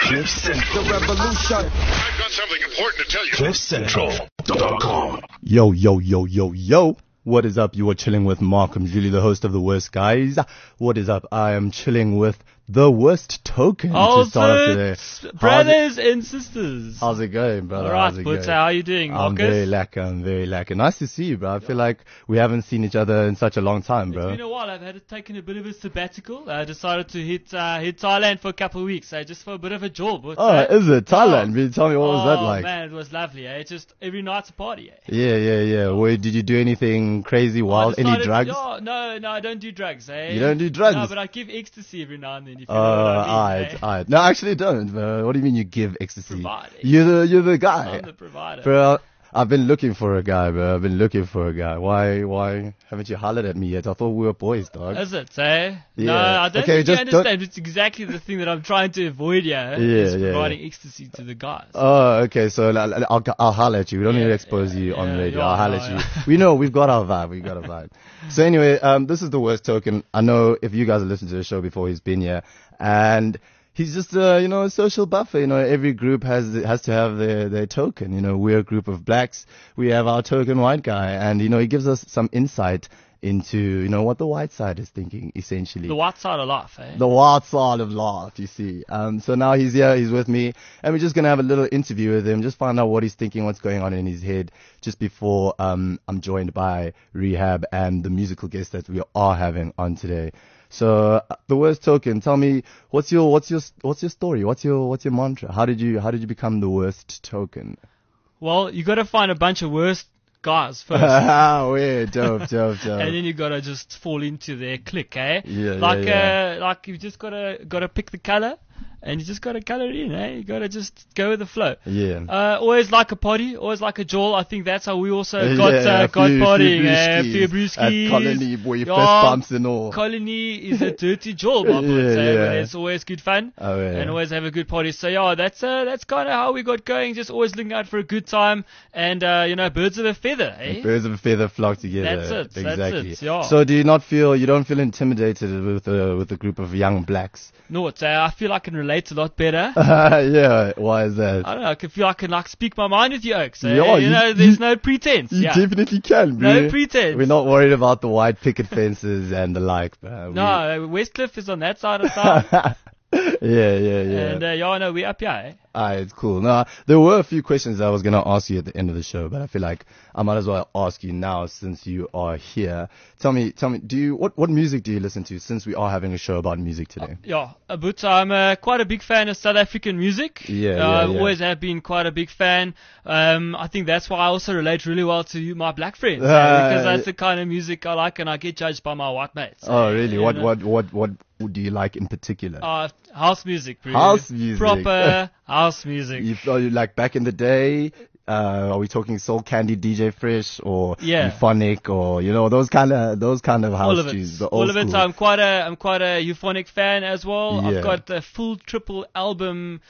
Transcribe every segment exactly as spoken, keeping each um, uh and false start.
Cliff Central. The revolution. I've got something important to tell you. Cliff Central dot com. Yo, yo, yo, yo, yo. What is up? You are chilling with Malcolm Julie, the host of The Worst Guys. What is up? I am chilling with The Worst Token Oh, to start off today. brothers and sisters. How's it going, brother? All right, How's it but going? how are you doing, I'm Marcus? very lacquer. I'm very lacquer. Nice to see you, bro. I feel like we haven't seen each other in such a long time, bro. It's been a while. I've had to taken a bit of a sabbatical. I decided to hit uh, hit Thailand for a couple of weeks, uh, just for a bit of a job. But, Oh, uh, is it? Thailand? oh, Tell me, what was that oh, like? man, it was lovely. Eh? It's just every night's a party. Eh? Yeah, yeah, yeah. Wait, did you do anything crazy, I wild? Any decided- drugs? Oh, no, no, I don't do drugs. Eh? You don't do drugs? No, but I give ecstasy every now and then. If you Uh, know what I mean, alright, eh? alright. No, I actually don't. Uh, what do you mean you give ecstasy? Provide. You're the, you're the guy. I'm the provider. Bro, I've been looking for a guy, bro. I've been looking for a guy. Why, why haven't you hollered at me yet? I thought we were boys, dog. Is it, eh? Yeah. No, I don't Okay, think just you don't- understand. It's exactly the thing that I'm trying to avoid here. Yeah, is yeah, providing ecstasy to the guys. Oh, okay. So I'll, I'll, I'll holler at you. We don't Yeah, need to expose yeah, you on yeah, radio. yeah, I'll holler yeah, at you. yeah. We know we've got our vibe. We've got a vibe. So anyway, um, this is The Worst Token. I know if you guys have listened to the show before, he's been here, and he's just a, you know, a social buffer. You know, every group has has to have their, their token. You know, we're a group of blacks. We have our token white guy, and you know, he gives us some insight into, you know, what the white side is thinking, essentially. The white side of life, eh? The white side of life, you see. Um, so now he's here, he's with me, and we're just gonna have a little interview with him, just find out what he's thinking, what's going on in his head, just before um I'm joined by Rehab and the musical guest that we are having on today. So, uh, The Worst Token, tell me, what's your what's your what's your story? What's your what's your mantra? How did you how did you become the Worst Token? Well, you got to find a bunch of worst guys first. Ah, weird, dope, dope, dope. And then you gotta just fall into their clique, eh? Yeah, like, yeah, uh, like you just gotta gotta pick the color, and you just gotta color it in, eh? You gotta just go with the flow. Yeah. Uh, always like a potty, always like a jawl. I think that's how we also got Yeah, uh, a got few- partying, few eh? brewskis Few brewskis. At Colony, boy, your Yeah, fist bumps and all. Colony is a dirty jawl, my Yeah, boys, eh? yeah. But it's always good fun. Oh, yeah. And always have a good party. So yeah, that's uh, that's kind of how we got going. Just always looking out for a good time, and uh, you know, birds of a feather, eh? Birds of a feather flock together. That's it, that's Exactly. it, yeah. So do you not feel, you don't feel intimidated with a, with a group of young blacks? No, it's, uh, I feel I can relate a lot better. Yeah, why is that? I don't know. I can feel I can like speak my mind with you, Oaks. eh? Yeah, you, you- know, there's you- no pretense. You yeah. definitely can, bro. No pretense. We're not worried about the white picket fences and the like, bro. No, uh, Westcliff is on that side of town. yeah, yeah, yeah. And uh, yeah, no, we up here. Eh? Ah, it's cool. No, there were a few questions I was going to ask you at the end of the show, but I feel like I might as well ask you now since you are here. Tell me, tell me, do you, what, what music do you listen to since we are having a show about music today? Yeah, uh, but I'm uh, quite a big fan of South African music. Yeah, uh, yeah, I yeah. always have been quite a big fan. Um, I think that's why I also relate really well to you, my black friends, eh? Ah, because that's the kind of music I like, and I get judged by my white mates. Oh, eh? really? You What, know? what, what, what do you like in particular? Uh, house music, bro. House music. Proper house music. You feel you like back in the day? Uh, are we talking Soul Candy, D J Fresh, or Yeah. Euphonic, or you know those kind of those kind of house All of it. tunes? The old All of it. school. I'm quite a I'm quite a euphonic fan as well. Yeah. I've got the full triple album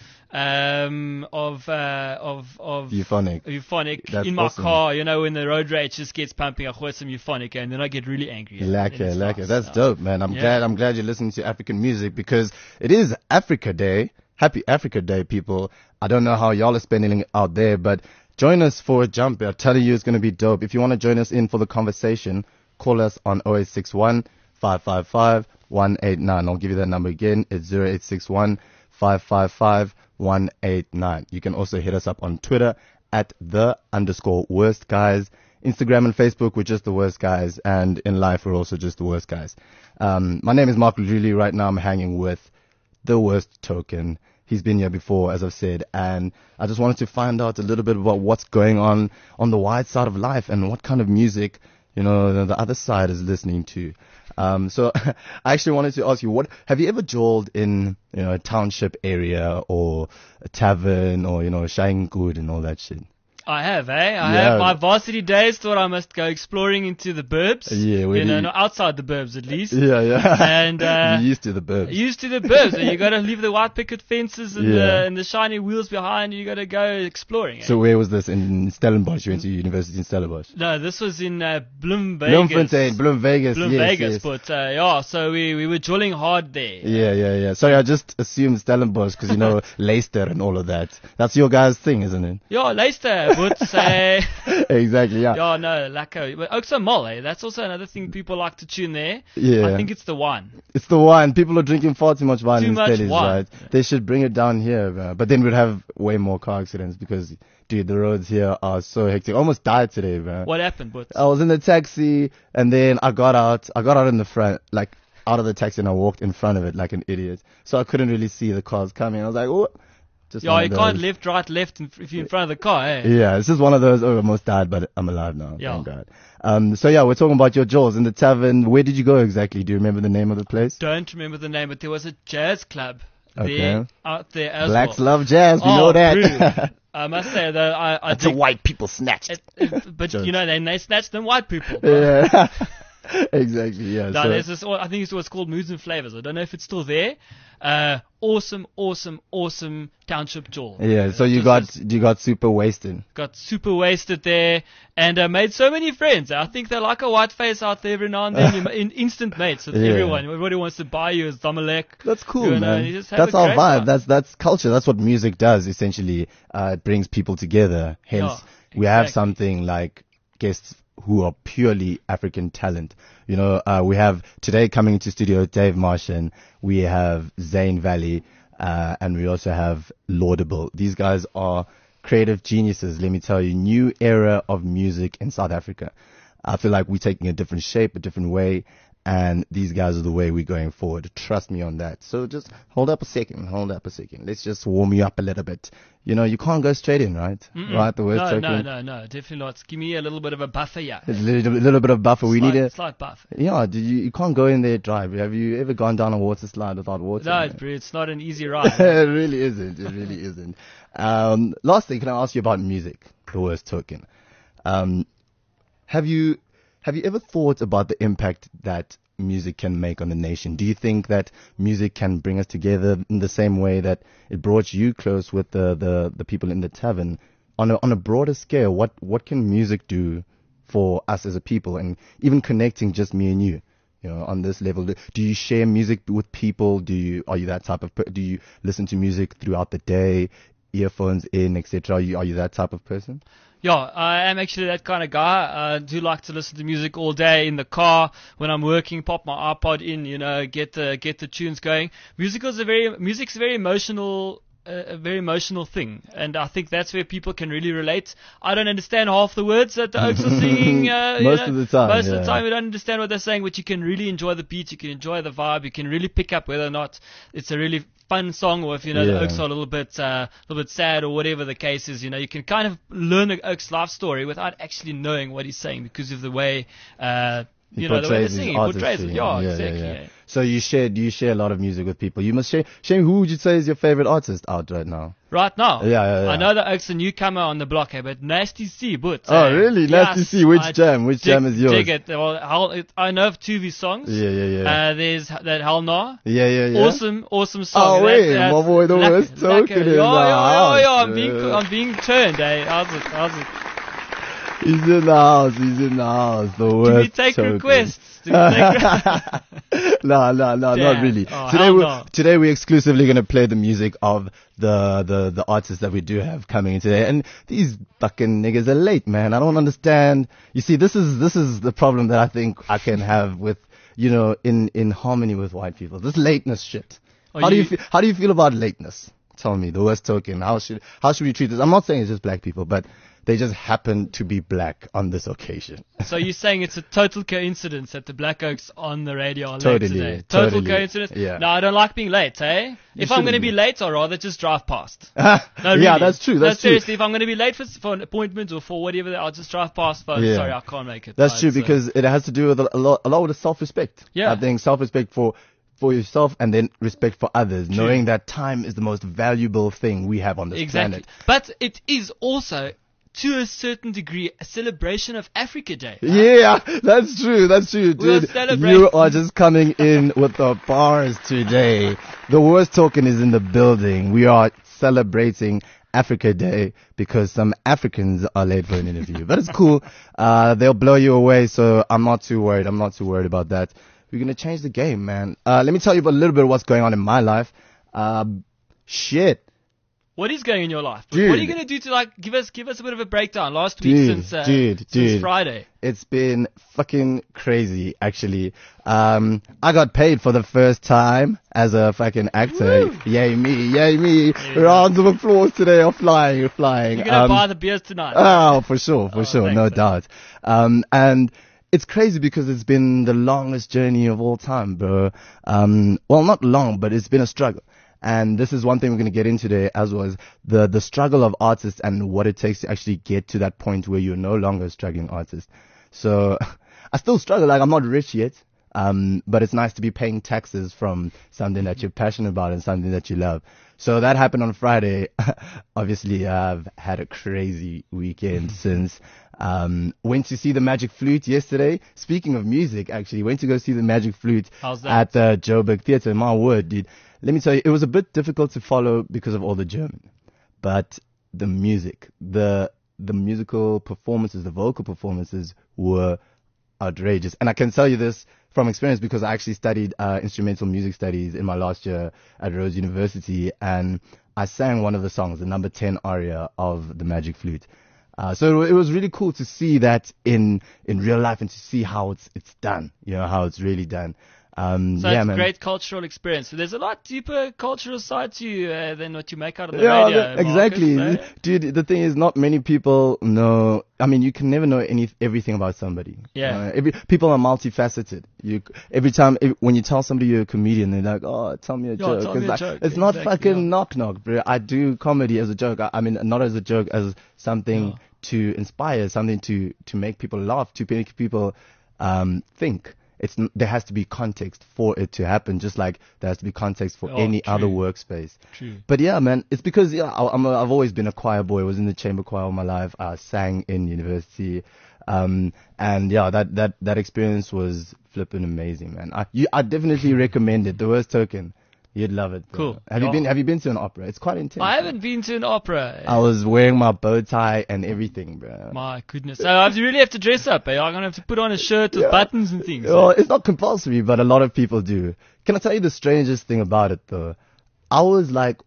um, of uh, of of Euphonic. euphonic That's in my awesome. car. You know, when the road rage just gets pumping, I hear some euphonic, and then I get really angry. and Lacquer, it's lacquer. nice. That's Yeah. dope, man. I'm Yeah. glad. I'm glad you're listening to African music because it is Africa Day. Happy Africa Day, people. I don't know how y'all are spending it out there, but join us for a jump. I'm telling you, it's going to be dope. If you want to join us in for the conversation, call us on zero eight six one, five five five, one eight nine. I'll give you that number again. It's zero eight six one, five five five, one eight nine. You can also hit us up on Twitter at the underscore worst guys. Instagram and Facebook, we're just the worst guys. And in life, we're also just the worst guys. Um, my name is Mark Julie. Right now, I'm hanging with the Worst Token. He's been here before, as I've said, and I just wanted to find out a little bit about what's going on on the wide side of life and what kind of music, you know, the, the other side is listening to. Um, so I actually wanted to ask you, what have you ever jawled in, you know, a township area or a tavern or, you know, Shine Good and all that shit? I have, eh? I Yeah. have. My varsity days thought I must go exploring into the burbs. Yeah, where You do know, you- not outside the burbs at least. Yeah, yeah. And, uh, You're used to the burbs. Used to the burbs. And you got to leave the white picket fences and, Yeah. the, and the shiny wheels behind. You got to go exploring. Eh? So where was this? In Stellenbosch? You went to university in Stellenbosch? No, this was in uh, Bloem Vegas. Bloemfontein, Bloem Vegas. Bloem yes, Vegas. yes. But uh, yeah, so we, we were drilling hard there. Yeah, yeah, yeah. Sorry, I just assumed Stellenbosch because you know Leicester and all of that. That's your guys' thing, isn't it? Ja, luister, but uh, Exactly. Yeah. yeah, no, lekker. But ook so mol, eh? That's also another thing people like to tune there. Yeah. I think it's the wine. It's the wine. People are drinking far too much wine Too in much Stellies, wine. right? They should bring it down here, bro. But then we'd have way more car accidents because, dude, the roads here are so hectic. I almost died today, bro. What happened, but I was in the taxi and then I got out. I got out in the front, like out of the taxi, and I walked in front of it like an idiot. So I couldn't really see the cars coming. I was like, oh. Just yeah, one you of can't those. left, right, left in, if you're in front of the car, eh? Yeah, it's just one of those. Oh, I almost died, but I'm alive now. Yeah. Thank God. Um, so yeah, we're talking about your Jaws in the tavern. Where did you go exactly? Do you remember the name of the place? Don't remember the name, but there was a jazz club Okay. there out there as Blacks well. love jazz. We oh, know that. Brilliant. I must say that I, I That's a dig, white people snatched. it, it, but Jokes. you know they they snatch them white people. Yeah. Exactly. Yeah. No, so- there's this, I think it's what's called Moods and Flavors. I don't know if it's still there. Uh, awesome, awesome, awesome township jaw. yeah. So you Just got was- you got super wasted. got super wasted there and uh, made so many friends. I think they're like a white face out there every now and then. You're in instant mates with Yeah. everyone. Everybody wants to buy you as Zamalek. That's cool, You know, man. you just have That's a our great vibe. time. That's that's culture. That's what music does. Essentially, uh, it brings people together. Hence, Yeah, we have exactly. something like guests who are purely African talent. You know, uh, we have today coming into studio Dave Martian. We have Zane Valley, uh, and we also have Laudable. These guys are creative geniuses. Let me tell you, new era of music in South Africa. I feel like we're taking a different shape, a different way. And these guys are the way we're going forward. Trust me on that. So just hold up a second. Hold up a second. Let's just warm you up a little bit. You know, you can't go straight in, right? Mm-mm. Right? The worst no, token. no, no, no, definitely not. Give me a little bit of a buffer, yeah. A little, little bit of buffer. We slight, need a. slight buffer. Yeah, did you, you can't go in there dry. Have you ever gone down a water slide without water? No, in it's, it? it's not an easy ride. It really isn't. It really isn't. Um, lastly, can I ask you about music? The worst token. Um, have you have you ever thought about the impact that music can make on the nation? Do you think that music can bring us together in the same way that it brought you close with the, the, the people in the tavern? On a, on a broader scale, what, what can music do for us as a people, and even connecting just me and you? You know, on this level, do, do you share music with people? Do you, are you that type of, per- do you listen to music throughout the day, earphones in, et cetera? Are you, are you that type of person? Yeah, I am actually that kind of guy. I do like to listen to music all day in the car when I'm working. Pop my iPod in, you know, get the get the tunes going. Music is a very music's a very emotional. A very emotional thing, and I think that's where people can really relate. I don't understand half the words that the Oaks are singing. Uh, you Most know. of the time, Most of yeah. the time, you don't understand what they're saying, but you can really enjoy the beat. You can enjoy the vibe. You can really pick up whether or not it's a really fun song, or if you know Yeah. the Oaks are a little bit, uh, a little bit sad, or whatever the case is. You know, you can kind of learn the Oaks life story without actually knowing what he's saying because of the way. Uh, He you know, the way portrays they his sing, he portrays it. artistry. Yeah, Yeah, exactly. yeah, yeah. yeah. So you share, do you share a lot of music with people? You must share. Shane, who would you say is your favorite artist out right now? Right now, Yeah, yeah, yeah. I know that Oak's a newcomer on the block here, but Nasty C, but Oh, uh, really? yes, Nasty C. Which I jam? Which dig, jam is yours? Dig it. Well, Hal, it, I know of two of his songs. Yeah, yeah, yeah. Uh, there's that Hal Na. yeah, yeah, yeah. Awesome, awesome song. Oh, wait, That- my boy, the lekker, worst lekker. token Yeah, is yeah, yeah, yeah. out. I'm being, Yeah. I'm being turned. Eh? How's it? How's it? He's in the house. He's in the house. The Do worst we take token. requests? Do we take no, no, no, not Damn. really. Oh, today, hell we no. today we're exclusively going to play the music of the, the, the artists that we do have coming in today. And these fucking niggas are late, man. I don't understand. You see, this is, this is the problem that I think I can have with, you know, in, in harmony with white people. This lateness shit. Are How do you you- feel, how do you feel about lateness? Tell me, the worst token. How should, how should we treat this? I'm not saying it's just black people, but they just happen to be black on this occasion. So you're saying it's a total coincidence that the Black Oaks on the radio are Totally, late today? Total totally. coincidence? Yeah. No, I don't like being late, eh? If I'm going to shouldn't be be. late, I'd rather just drive past. yeah, No, really. that's true. No, That's true. seriously, if I'm going to be late for, for an appointment or for whatever, I'll just drive past. But Yeah. sorry, I can't make it. That's Right, true so- because it has to do with a lot, a lot with self-respect. Yeah. I think self-respect for, for yourself and then respect for others, knowing that time is the most valuable thing we have on this Exactly. planet. But it is also to a certain degree, a celebration of Africa Day. Huh? Yeah, that's true. That's true, We'll dude. celebrate. You are just coming in with the bars today. The worst token is in the building. We are celebrating Africa Day because some Africans are late for an interview. But it's cool. Uh, they'll blow you away, so I'm not too worried. I'm not too worried about that. We're gonna change the game, man. Uh, let me tell you a little bit of what's going on in my life. Uh, shit. What is going in your life? Dude. What are you going to do to like give us give us a bit of a breakdown? Last week Dude, since uh, dude, since dude. Friday. It's been fucking crazy, actually. Um, I got paid for the first time as a fucking actor. Woo. Yay me, yay me. Yeah. Rounds of applause today are flying, are flying. You're going to Um, buy the beers tonight. Oh, for sure, for Oh, sure, thanks, no man. doubt. Um, and it's crazy because it's been the longest journey of all time, bro. Um, well, not long, but it's been a struggle. And this is one thing we're going to get into today, as was the, the struggle of artists and what it takes to actually get to that point where you're no longer a struggling artist. So I still struggle. Like, I'm not rich yet. Um, but it's nice to be paying taxes from something that you're passionate about and something that you love. So that happened on Friday. Obviously, I've had a crazy weekend since. Um, went to see the Magic Flute yesterday. Speaking of music, actually, went to go see the Magic Flute How's that? at the Joburg Theatre. My word, dude. Let me tell you, it was a bit difficult to follow because of all the German. But the music, the the musical performances, the vocal performances were outrageous. And I can tell you this from experience because I actually studied uh, instrumental music studies in my last year at Rhodes University, and I sang one of the songs, the number ten aria of the Magic Flute. Uh, so it was really cool to see that in in real life and to see how it's it's done, you know, how it's really done. Um, So yeah, it's man. a great cultural experience. So there's a lot deeper cultural side to you uh, than what you make out of the Yeah, radio. th- exactly, Marcus, eh? dude. The thing is, not many people know. I mean, you can never know any everything about somebody. Yeah. Uh, every people are multifaceted. You every time if, when you tell somebody you're a comedian, they're like, "Oh, tell me a joke." tell me it's a like, joke. it's not Exactly, fucking yeah. knock knock, bro. I do comedy as a joke. I, I mean, not as a joke, as something Yeah. to inspire, something to to make people laugh, to make people um think. It's n- there has to be context for it to happen, just like there has to be context for Oh, any true. other workspace. True. But yeah, man, it's because yeah, I, I'm a, I've always been a choir boy. I was in the chamber choir all my life. I sang in university, um, and yeah, that that that experience was flipping amazing, man. I you, I definitely recommend it. The Worst Token, you'd love it. bro. Cool. Have you Yeah. been Have you been to an opera? It's quite intense. I haven't been to an opera. I was wearing my bow tie and everything, bro. My goodness. So I have to really have to dress up. Eh? I'm going to have to put on a shirt with Yeah. buttons and things. Well, it's not compulsory, but a lot of people do. Can I tell you the strangest thing about it, though? I was like,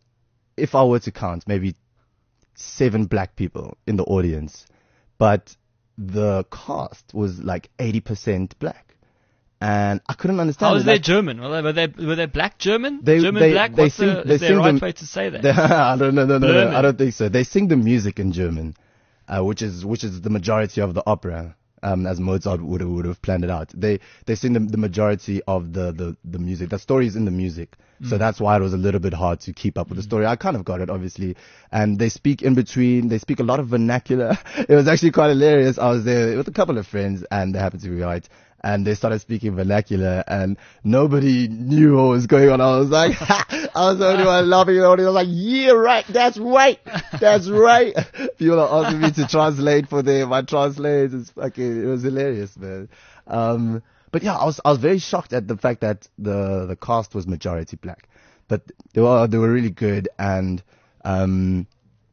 if I were to count, maybe seven black people in the audience, but the cast was like eighty percent black. And I couldn't understand How it. was they Like, German? Were they, were they, were they black German? They- German they- black? they What's sing- the, they is there sing a right them- way to say that? they- I don't know, no, no, no, Blerman. I don't think so. They sing the music in German, uh, which is which is the majority of the opera, um, as Mozart would have, would have planned it out. They they sing the, the majority of the, the, the music. The story is in the music, so that's why it was a little bit hard to keep up with the story. I kind of got it, obviously, and they speak in between. They speak a lot of vernacular. It was actually quite hilarious. I was there with a couple of friends, and they happened to be white. And they started speaking vernacular, and nobody knew what was going on. I was like, ha! I was the only one laughing. The only one was like, yeah, right, that's right, that's right. People are asking me to translate for them. My translates is fucking, it was hilarious, man. Um, but yeah, I was I was very shocked at the fact that the the cast was majority black, but they were they were really good, and um.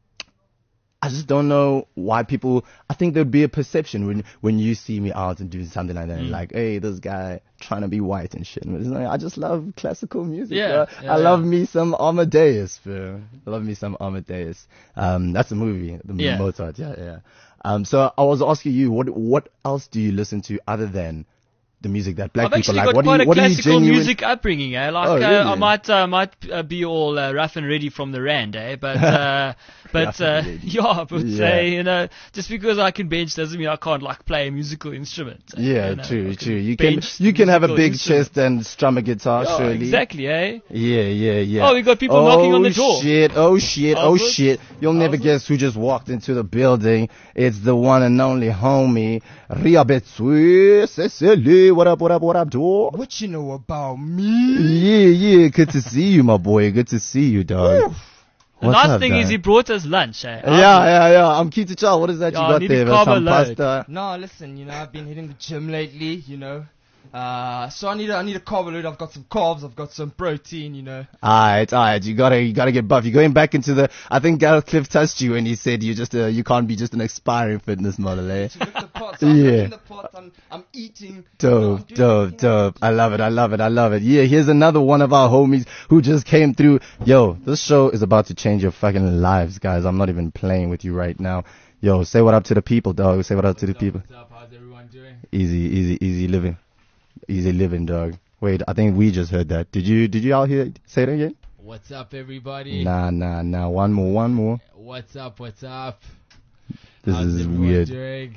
I just don't know why people. I think there'd be a perception when when you see me out and doing something like that, and like, hey, this guy trying to be white and shit. It's like, I just love classical music. Yeah, bro. yeah, I love yeah. me some Amadeus, bro. I love me some Amadeus. Um, that's a movie, the Yeah. Mozart. Yeah, yeah. Um, so I was asking you, what what else do you listen to other than the music that black I've people actually like? got What do quite you a what do you classical genuine? music upbringing, eh? Like Oh, uh, really? I might uh, might uh, be all uh, rough and ready from the rand, eh? But uh, but Rough uh, and ready. yeah, I would Yeah. say, you know, just because I can bench doesn't mean I can't like play a musical instrument. eh? Yeah, You know, I true, can true. You can bench you can have a musical big instrument. chest and strum a guitar, Yeah, surely. exactly, eh? Yeah, yeah, yeah. Oh, we got people knocking on the door. Oh shit, oh shit, How's oh it? shit. You'll never How's it? guess who just walked into the building. It's the one and only homie, Riabetsui Cecily. What up, what up, what up, dog? What you know about me? Yeah, yeah, good to see you, my boy. Good to see you, dog. The What's nice up, thing guy? is he brought us lunch. Eh? Yeah, yeah, yeah. I'm keen to tell. What is that Yeah, you I got need there? a There's some carbo load. pasta. No, listen, you know, I've been hitting the gym lately, you know. Uh, so I need a, I need a carb load. I've got some carbs, I've got some protein, you know. Alright, alright. You gotta, you gotta get buff. You're going back into the. I think Gareth Cliff touched you when he said you just, uh, you can't be just an expiring fitness model, eh? To look the pot, so I'm Yeah. looking the pot, I'm, I'm eating. you know, I'm Dope, doing dope, everything dope. I I love it, I love it, I love it. Yeah, here's another one of our homies who just came through. Yo, this show is about to change your fucking lives, guys. I'm not even playing with you right now. Yo, say what up to the people, dog. Say what up to the people. What's up? How's everyone doing? Easy, easy, easy living. Easy living, dog. Wait, I think we just heard that. Did you, did you all hear, say it again? What's up, everybody? Nah, nah, nah. One more, one more. What's up? What's up? This How's is everyone weird. doing?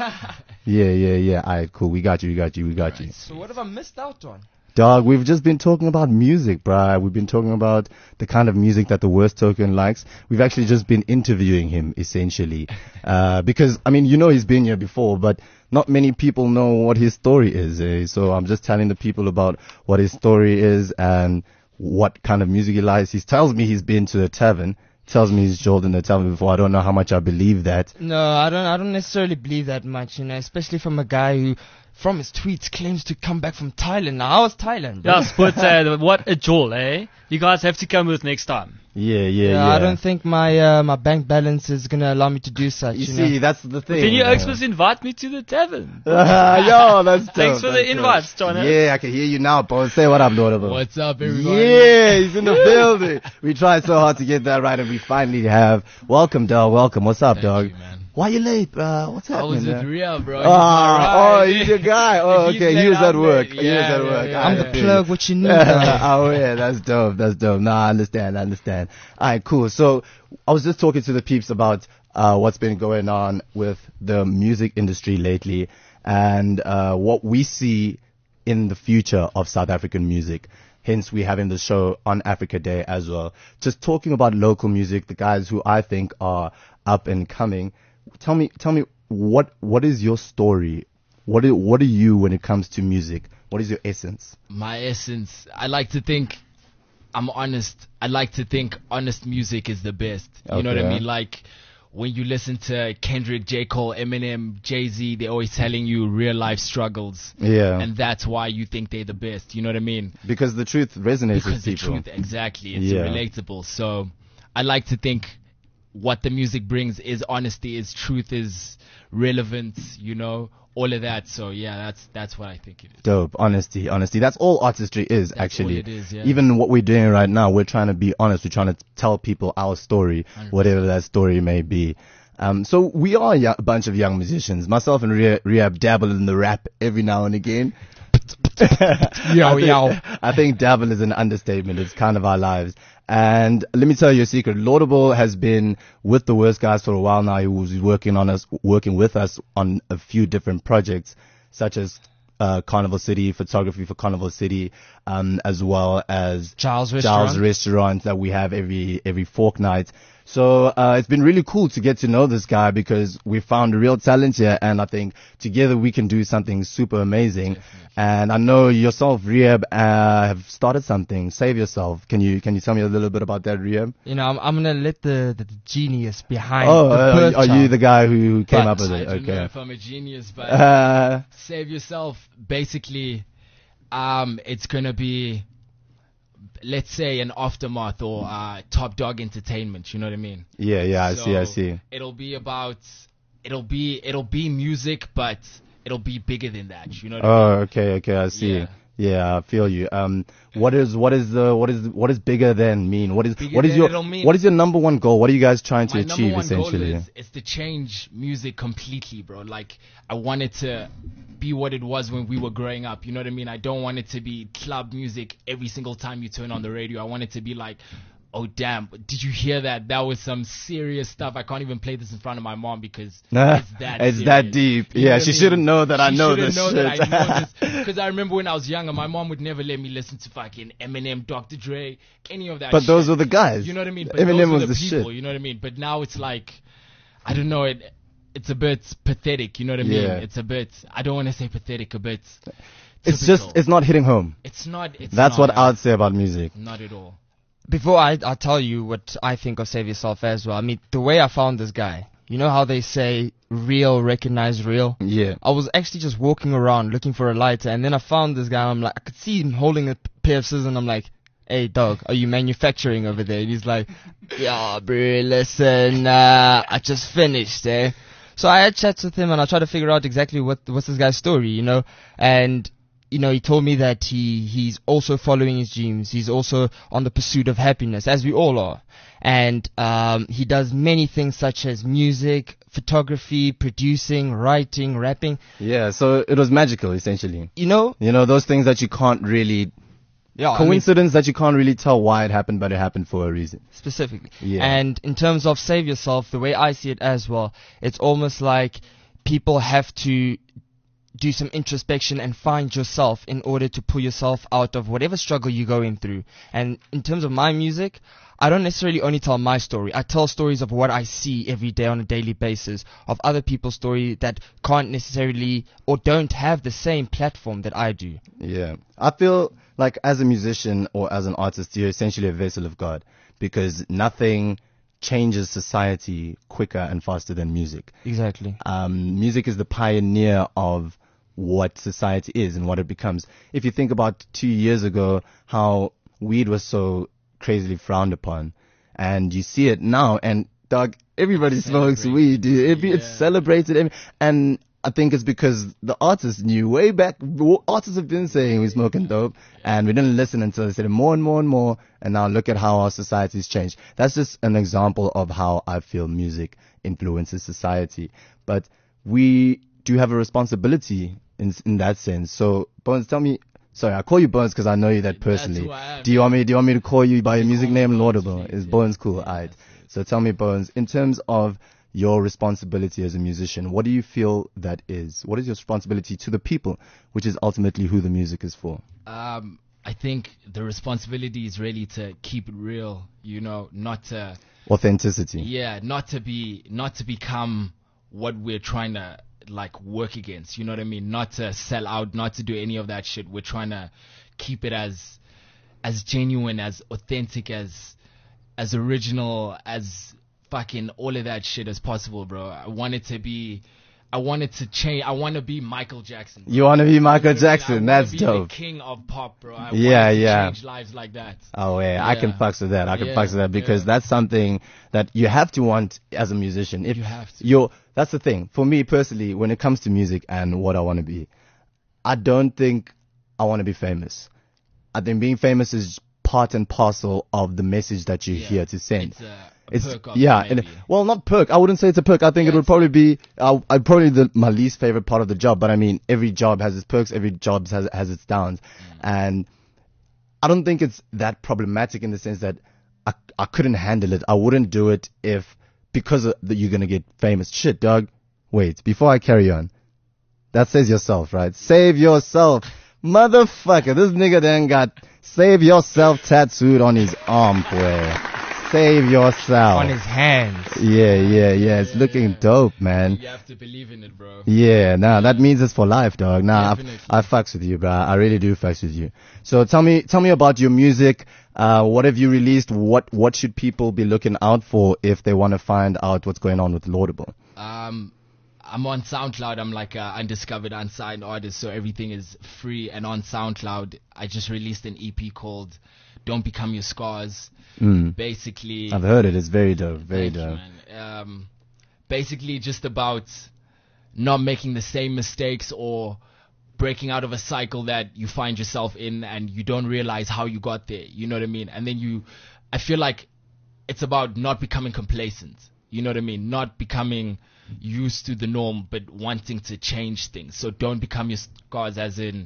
Yeah, yeah, yeah. Alright, cool. We got you, we got you, we got you. So what have I missed out on? Dog, we've just been talking about music, bruh. We've been talking about the kind of music that the Worst Token likes. We've actually just been interviewing him, essentially. Uh, because, I mean, you know he's been here before, but not many people know what his story is. Eh? So I'm just telling the people about what his story is and what kind of music he likes. He tells me he's been to a tavern. Tells me he's joined in the tavern before. I don't know how much I believe that. No, I don't. I don't necessarily believe that much, you know. Especially from a guy who, from his tweets, claims to come back from Thailand. Now, how was Thailand? bro? Yes, but uh, what a jewel, eh? You guys have to come with next time. Yeah, yeah, Yeah, yeah. I don't think my uh, my bank balance is gonna allow me to do such. You You, see, know? that's the thing. Then you uh, must invite me to the tavern. Yo, that's dope. Thanks for the that's dope. invites, John. Yeah, I can hear you now, boss. Say what up, Notable. What's up, everybody? Yeah, he's in the building. We tried so hard to get that right, and we finally have. Welcome, dog. Welcome. What's up, Thank dog? you, man. Why you late? Uh, what's I happening? was with man? Ria, bro. He's Oh, my oh, ride. he's your guy. Oh, If he's okay. He late, was at I'm work. late. He was Yeah, at yeah, work. yeah, I I'm yeah. the feel plug. you. What you need? dog. Oh yeah, that's dope. That's dope. Nah, I understand. I understand. All right, cool. So I was just talking to the peeps about uh, what's been going on with the music industry lately and uh, what we see in the future of South African music. Hence, we having the show on Africa Day as well. Just talking about local music, the guys who I think are up and coming. Tell me, tell me, what what is your story? What are, what are you when it comes to music? What is your essence? My essence. I like to think I'm honest. I like to think honest music is the best. You know what I Okay. mean? Like when you listen to Kendrick, J. Cole, Eminem, Jay-Z, they're always telling you real life struggles. Yeah. And that's why you think they're the best. You know what I mean? Because the truth resonates Because with the people. truth, exactly. It's Yeah. relatable. So I like to think what the music brings is honesty, is truth, is relevance, you know, all of that. So yeah, that's that's what I think it is. Dope. Honesty, honesty. That's all artistry is, That's actually. all it is, yeah. Even what we're doing right now, we're trying to be honest. We're trying to tell people our story, whatever that story may be. Um, so we are yo- a bunch of young musicians. Myself and Rehab, Rehab dabble in the rap every now and again. Yo, I think, yo. I think dabble is an understatement. It's kind of our lives. And let me tell you a secret. Laudable has been with the Worst Guys for a while now. He was working on us, working with us on a few different projects, such as uh, Carnival City, photography for Carnival City, um, as well as Giles Giles Restaurant. Restaurant that we have every every fortnight. So uh, it's been really cool to get to know this guy because we found real talent here, and I think together we can do something super amazing. And I know yourself, Rehab, uh, have started something. Save Yourself. Can you can you tell me a little bit about that, Rehab? You know, I'm, I'm gonna let the, the, the genius behind Oh, the uh, birth are you child. the guy who came But up with I it? don't know Okay. if I'm a genius, but Uh, Save Yourself, basically, um, it's gonna be, let's say, an aftermath or uh, Top Dog Entertainment. You know what I mean? yeah, yeah, I So see, I see. It'll be about, it'll be, it'll be music, but it'll be bigger than that. You know what I mean? Oh, okay, okay, I see. Yeah. Yeah, I feel you. Um, what is what is the what is what is bigger than mean? What is Bigger what is than your it'll mean- what is your number one goal? What are you guys trying to My achieve number one essentially? goal is, is to change music completely, bro. Like, I want it to be what it was when we were growing up. You know what I mean? I don't want it to be club music every single time you turn on the radio. I want it to be like, oh damn, did you hear that? That was some serious stuff. I can't even play this in front of my mom because it's that It's serious. that deep. You know Yeah, what she I mean? shouldn't know that I She know shouldn't this know shit. that I know this. Because I remember when I was younger, my mom would never let me listen to fucking Eminem, Doctor Dre, any of that But shit. those were the guys. You know what I mean? But Eminem those were was the, the people, shit. you know what I mean? But now it's like, I don't know, it it's a bit pathetic, you know what I mean? Yeah. It's a bit, I don't want to say pathetic, a bit It's typical. just it's not hitting home. It's not, it's That's not, what I'd say about music. Not at all. before I, I tell you what I think of Save Yourself as well, I mean, the way I found this guy, you know how they say real recognize real? Yeah. I was actually just walking around looking for a lighter, and then I found this guy, and I'm like, I could see him holding a pair of scissors, and I'm like, hey, dog, are you manufacturing over there? And he's like, yeah, bro, listen, uh, I just finished, eh? So I had chats with him, and I tried to figure out exactly what what's this guy's story, you know, and you know, he told me that he, he's also following his dreams. He's also on the pursuit of happiness, as we all are. And um, he does many things such as music, photography, producing, writing, rapping. Yeah, so it was magical, essentially. You know? You know, those things that you can't really... Yeah, coincidence I mean, that you can't really tell why it happened, but it happened for a reason. Specifically. Yeah. And in terms of Save Yourself, the way I see it as well, it's almost like people have to do some introspection and find yourself in order to pull yourself out of whatever struggle you're going through. And in terms of my music, I don't necessarily only tell my story. I tell stories of what I see every day on a daily basis, of other people's story that can't necessarily or don't have the same platform that I do. Yeah. I feel like as a musician or as an artist, you're essentially a vessel of God, because nothing changes society quicker and faster than music. Exactly. Um, music is the pioneer of what society is and what it becomes. If you think about two years ago, how weed was so crazily frowned upon, and you see it now, and dog, everybody smokes weed, dude. It, Yeah. It's celebrated, and I think it's because the artists knew way back. Artists have been saying we're smoking dope, and we didn't listen until they said it more and more and more. And now look at how our society's changed. That's just an example of how I feel music influences society. But we do have a responsibility in in that sense. So, Bones, tell me. Sorry, I call you Bones because I know you that personally. who I am, Do you want me? Do you want me to call you by your music call me name, Bones, Laudable? please, Is yeah. Bones cool? Alright. So tell me, Bones, in terms of your responsibility as a musician, what do you feel that is? What is your responsibility to the people, which is ultimately who the music is for? Um, I think the responsibility is really to keep it real, you know, not to, Authenticity. yeah, not to be, not to become what we're trying to like work against, you know what I mean? Not to sell out, not to do any of that shit. We're trying to keep it as, as genuine, as authentic, as, as original, as fucking all of that shit as possible, bro. I want it to be, I want it to change. I want to be Michael Jackson, bro. You want to be Michael You know what I mean? Jackson? I wanna That's be dope. The king of pop, bro. I Yeah, want it to yeah. change lives like that. Oh yeah, I can Yeah. fucks with that. I can Yeah, fucks with that because yeah. that's something that you have to want as a musician. If You have to. You're, that's the thing. For me personally, when it comes to music and what I want to be, I don't think I want to be famous. I think being famous is part and parcel of the message that you're Yeah. here to send. It's a, a It's perk of yeah, it, and, maybe. well, not perk. I wouldn't say it's a perk. I think it Yeah, would probably be, uh, uh, probably the my least favorite part of the job. But I mean, every job has its perks. Every job has has its downs, Mm. and I don't think it's that problematic in the sense that I I couldn't handle it. I wouldn't do it if because of, that you're gonna get famous. Shit, dog. Wait, before I carry on, that says yourself, right? Save yourself, motherfucker. This nigga then got save yourself tattooed on his arm, boy. Save yourself. On his hands. Yeah, yeah, yeah. It's looking dope, man. You have to believe in it, bro. Yeah, nah, that means it's for life, dog. Nah, I, Definitely. I fucks with you, bro. I really do fucks with you. So tell me, tell me about your music. Uh, what have you released? What, what should people be looking out for if they want to find out what's going on with Laudable? Um, I'm on SoundCloud. I'm like an undiscovered, unsigned artist, so everything is free. And on SoundCloud, I just released an E P called "Don't Become Your Scars." Mm. Basically, I've heard it. It's very dope. Very Thank you, dope. man. Um, basically, just about not making the same mistakes or breaking out of a cycle that you find yourself in and you don't realize how you got there. You know what I mean? And then you, I feel like it's about not becoming complacent. You know what I mean? Not becoming used to the norm, but wanting to change things. So don't become your scars, as in,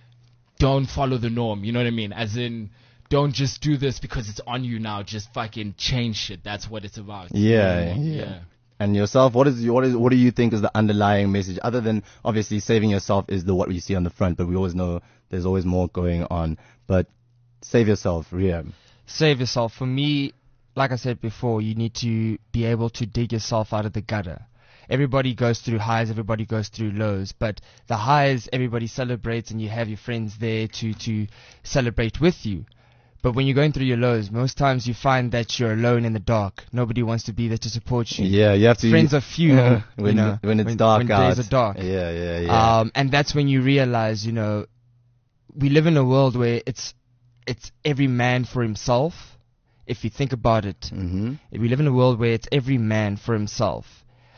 don't follow the norm. You know what I mean? As in, don't just do this because it's on you now. Just fucking change shit. That's what it's about. Yeah, You know? yeah. And yourself, what is what is what do you think is the underlying message? Other than obviously saving yourself is the what we see on the front, but we always know there's always more going on. But save yourself, Riyam. Save yourself. For me, like I said before, you need to be able to dig yourself out of the gutter. Everybody goes through highs, everybody goes through lows, but the highs everybody celebrates and you have your friends there to, to celebrate with you. But when you're going through your lows, most times you find that you're alone in the dark. Nobody wants to be there to support you. Yeah, you have to. Friends are few. when you know, when it's when, dark when out. days are dark. Yeah, yeah, yeah. Um, and that's when you realize, you know, we live in a world where it's it's every man for himself. If you think about it, mm-hmm. we live in a world where it's every man for himself,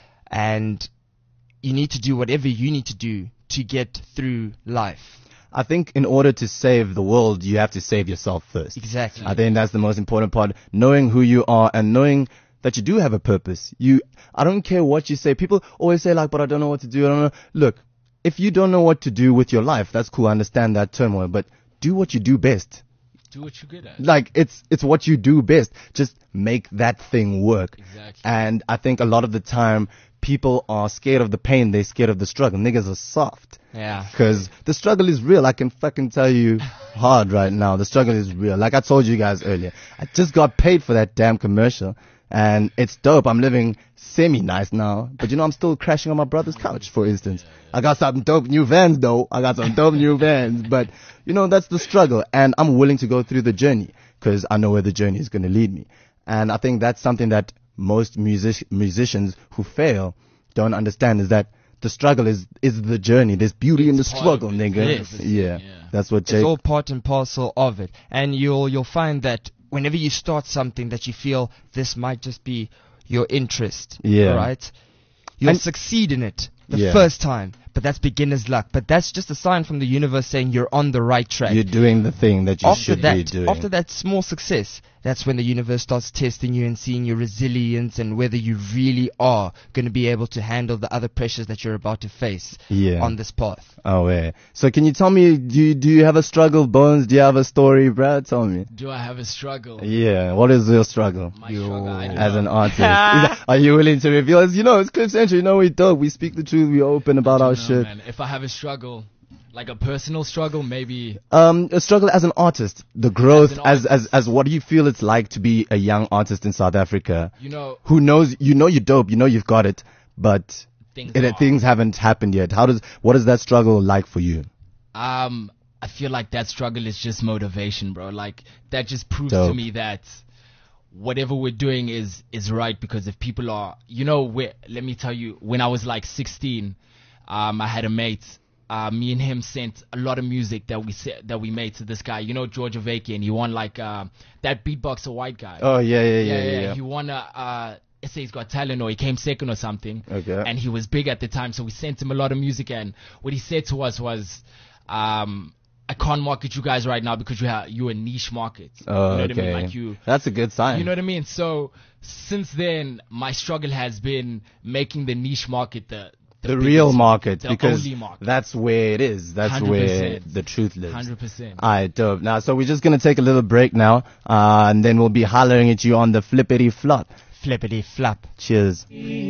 and you need to do whatever you need to do to get through life. I think in order to save the world, you have to save yourself first. Exactly. I think that's the most important part. Knowing who you are and knowing that you do have a purpose. You, I don't care what you say. People always say like, but I don't know what to do. I don't know. Look, if you don't know what to do with your life, that's cool. I understand that turmoil, but do what you do best. Do what you're good at. Like it's, it's what you do best. Just make that thing work. Exactly. And I think a lot of the time people are scared of the pain. They're scared of the struggle. Niggas are soft. Yeah. Because the struggle is real. I can fucking tell you hard right now. The struggle is real. Like I told you guys earlier, I just got paid for that damn commercial. And it's dope. I'm living semi-nice now. But you know, I'm still crashing on my brother's couch, for instance. I got some dope new vans, though. I got some dope new vans. But, you know, that's the struggle. And I'm willing to go through the journey because I know where the journey is going to lead me. And I think that's something that most music- musicians who fail don't understand is that the struggle is, is the journey. There's beauty in the It's part struggle, of it. nigga. Yes. Yeah. Yeah. That's what It's Jake... all part and parcel of it. And you'll you'll find that whenever you start something that you feel this might just be your interest, Yeah. right? You'll And- succeed in it the Yeah. first time, but that's beginner's luck. But that's just a sign from the universe saying you're on the right track. You're doing the thing that you after should that, be doing. after that small success, that's when the universe starts testing you and seeing your resilience and whether you really are going to be able to handle the other pressures that you're about to face Yeah. on this path. Oh, yeah. So can you tell me, do you, do you have a struggle, Bones? Do you have a story, Brad? Tell me. Do I have a struggle? Yeah. What is your struggle? My struggle. I do As not- an artist, Is that- are you willing to reveal? As you know, it's Cliff Century. You know we dope. We speak the truth. We open about our No, shit. man. If I have a struggle, like a personal struggle, maybe Um, a struggle as an artist, the growth, As an as as artist. as what do you feel it's like to be a young artist in South Africa? you know Who knows? You know you're dope. You know you've got it, but things. it, are- things haven't happened yet. How does what is that struggle like for you? Um, I feel like that struggle is just motivation, bro. Like that just proves Dope. to me that whatever we're doing is is right because if people are, you know, where, let me tell you, when I was like sixteen, um, I had a mate. Uh, me and him sent a lot of music that we se- that we made to this guy. You know, George Ovaki, and he won like uh, that beatboxer white guy. Oh yeah, yeah, yeah, yeah. yeah. He won a uh, S A's Got Talent, or he came second or something. Okay. And he was big at the time, so we sent him a lot of music. And what he said to us was, um, "I can't market you guys right now because you have you're a niche market. Oh, you know what okay. I mean? Like you, That's a good sign. you know what I mean? So since then, my struggle has been making the niche market the the biggest real market the because only market. that's where it is. That's where one hundred percent. the truth lives. Hundred percent. Alright, dope. Now, so we're just gonna take a little break now, uh, and then we'll be hollering at you on the flippity flop. Flippity flap. Cheers.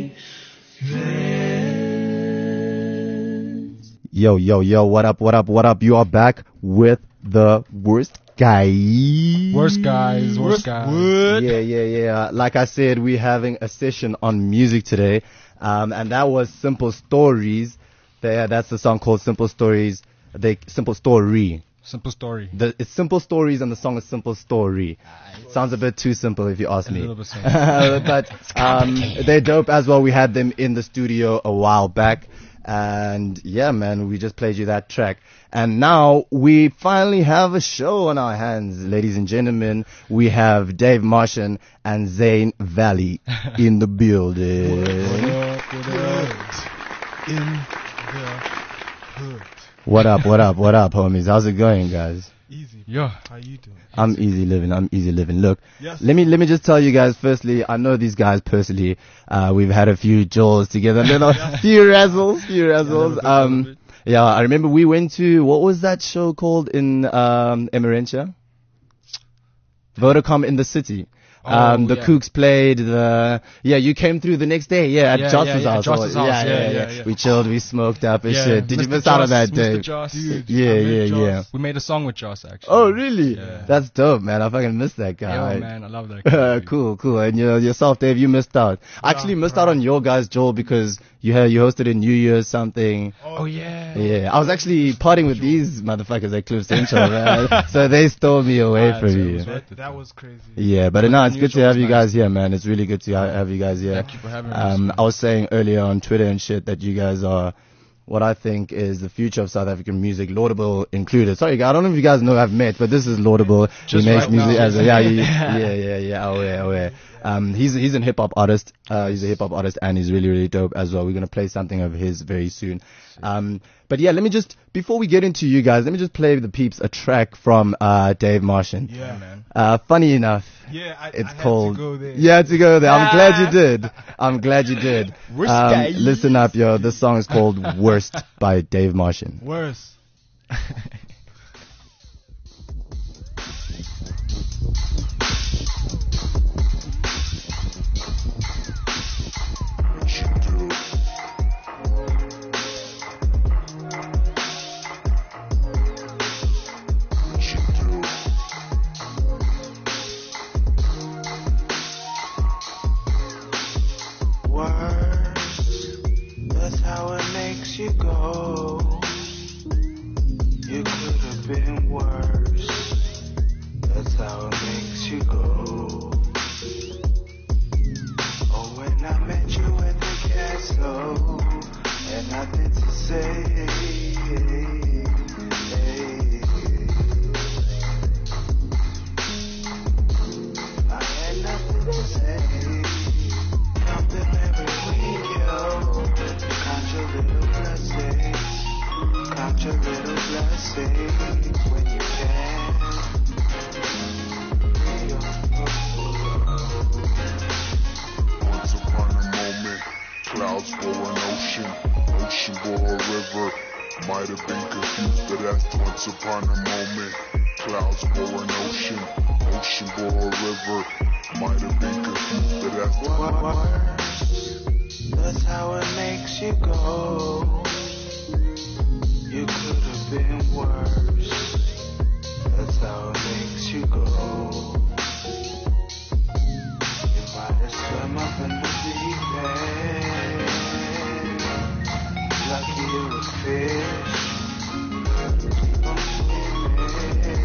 Yo, yo, yo, what up, what up, what up? You are back with the worst guy. Worst guys, worst guys. Yeah, yeah, yeah. Like I said, we're having a session on music today. Um, and that was Simple Stories. There, that's the song called Simple Stories. They, Simple Story. Simple story. The, it's Simple Stories and the song is Simple Story. Sounds a bit too simple if you ask A me. little bit simple. But um, they're dope as well. We had them in the studio a while back. And yeah, man, we just played you that track. And now we finally have a show on our hands, ladies and gentlemen. We have Dave Martian and Zane Valley in the building. What up, what up, what up, homies? How's it going, guys? Easy. Yeah. How you doing? I'm easy living. I'm easy living. Look, Yes. let me let me just tell you guys. Firstly, I know these guys personally. Uh, we've had a few jaws together, little few razzles, few razzles. Um, yeah, I remember we went to what was that show called in um Emerentia? Vodacom in the city. Um, Oh, the yeah. Kooks played the, yeah, you came through the next day, yeah, at Yeah, Joss's yeah, yeah, house. Joss's or- house, yeah, yeah, yeah, yeah, yeah. yeah. We chilled, we smoked up and Yeah, shit. Did you Mister miss out on Joss, that, Mister Dave? Joss. Yeah, I met yeah, Joss. yeah. We made a song with Joss, actually. Oh, really? Yeah. That's dope, man. I fucking missed that guy. Yo, man, I love that. guy. cool, cool. And you know, yourself, Dave, you missed out. I actually missed out on your guys, Joel, because You had, you hosted a New Year's something. Oh yeah. Yeah, I was actually partying with these motherfuckers at Cliff Central, man. So they stole me away Ah, from so it you. was That, that was crazy. Yeah, but no, it's good to unusual, have you nice. guys here, man. It's really good to ha- have you guys here. Thank you for having us. Um, I was saying earlier on Twitter and shit that you guys are what I think is the future of South African music, Laudable included. Sorry, guys, I don't know if you guys know I've met, but this is Laudable. Just he makes right music now. as a, yeah, he, yeah, yeah, yeah, aware, aware. Um, he's he's a hip hop artist. Uh, he's a hip hop artist, and he's really really dope as well. We're gonna play something of his very soon. Um, but yeah, let me just before we get into you guys, let me just play the peeps a track from uh Dave Martian. Yeah, man. Uh, funny enough, Yeah, I, it's I had called. to go there. You had to go there. I'm glad you did. I'm glad you did. Worst Um, guy. listen up, yo. This song is called "Worst" by Dave Martian. Worse. Worse, that's how it makes you go. You could have been worse. That's how it makes you go. Oh, when I met you at the castle, had nothing to say. I had nothing to say. Something every week, yo. Count your little blessings. Count your little blessings when you can. Once upon a moment, clouds bore an ocean, ocean bore a river. Might have been confused, but that's once upon a moment. Clouds bore an ocean, ocean bore a river. Might have been confused, but that's Worse, that's how it makes you go. You could have been worse. That's how it makes you go. You might have swum up in the deep end. Lucky you're a fish. Keep on swimming.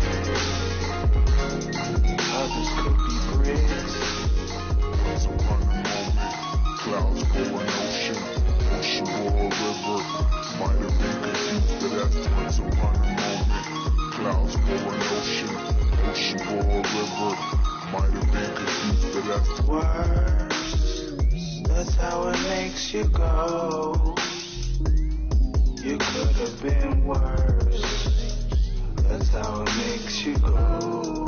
Others could be bricks. once upon a moment. Clouds bore an ocean, ocean bore a river. Might have been confused, but that's once upon a moment. Clouds bore an ocean, ocean bore a river. Might have been confused, but that's Worse, that's how it makes you go. You could have been worse. That's how it makes you go.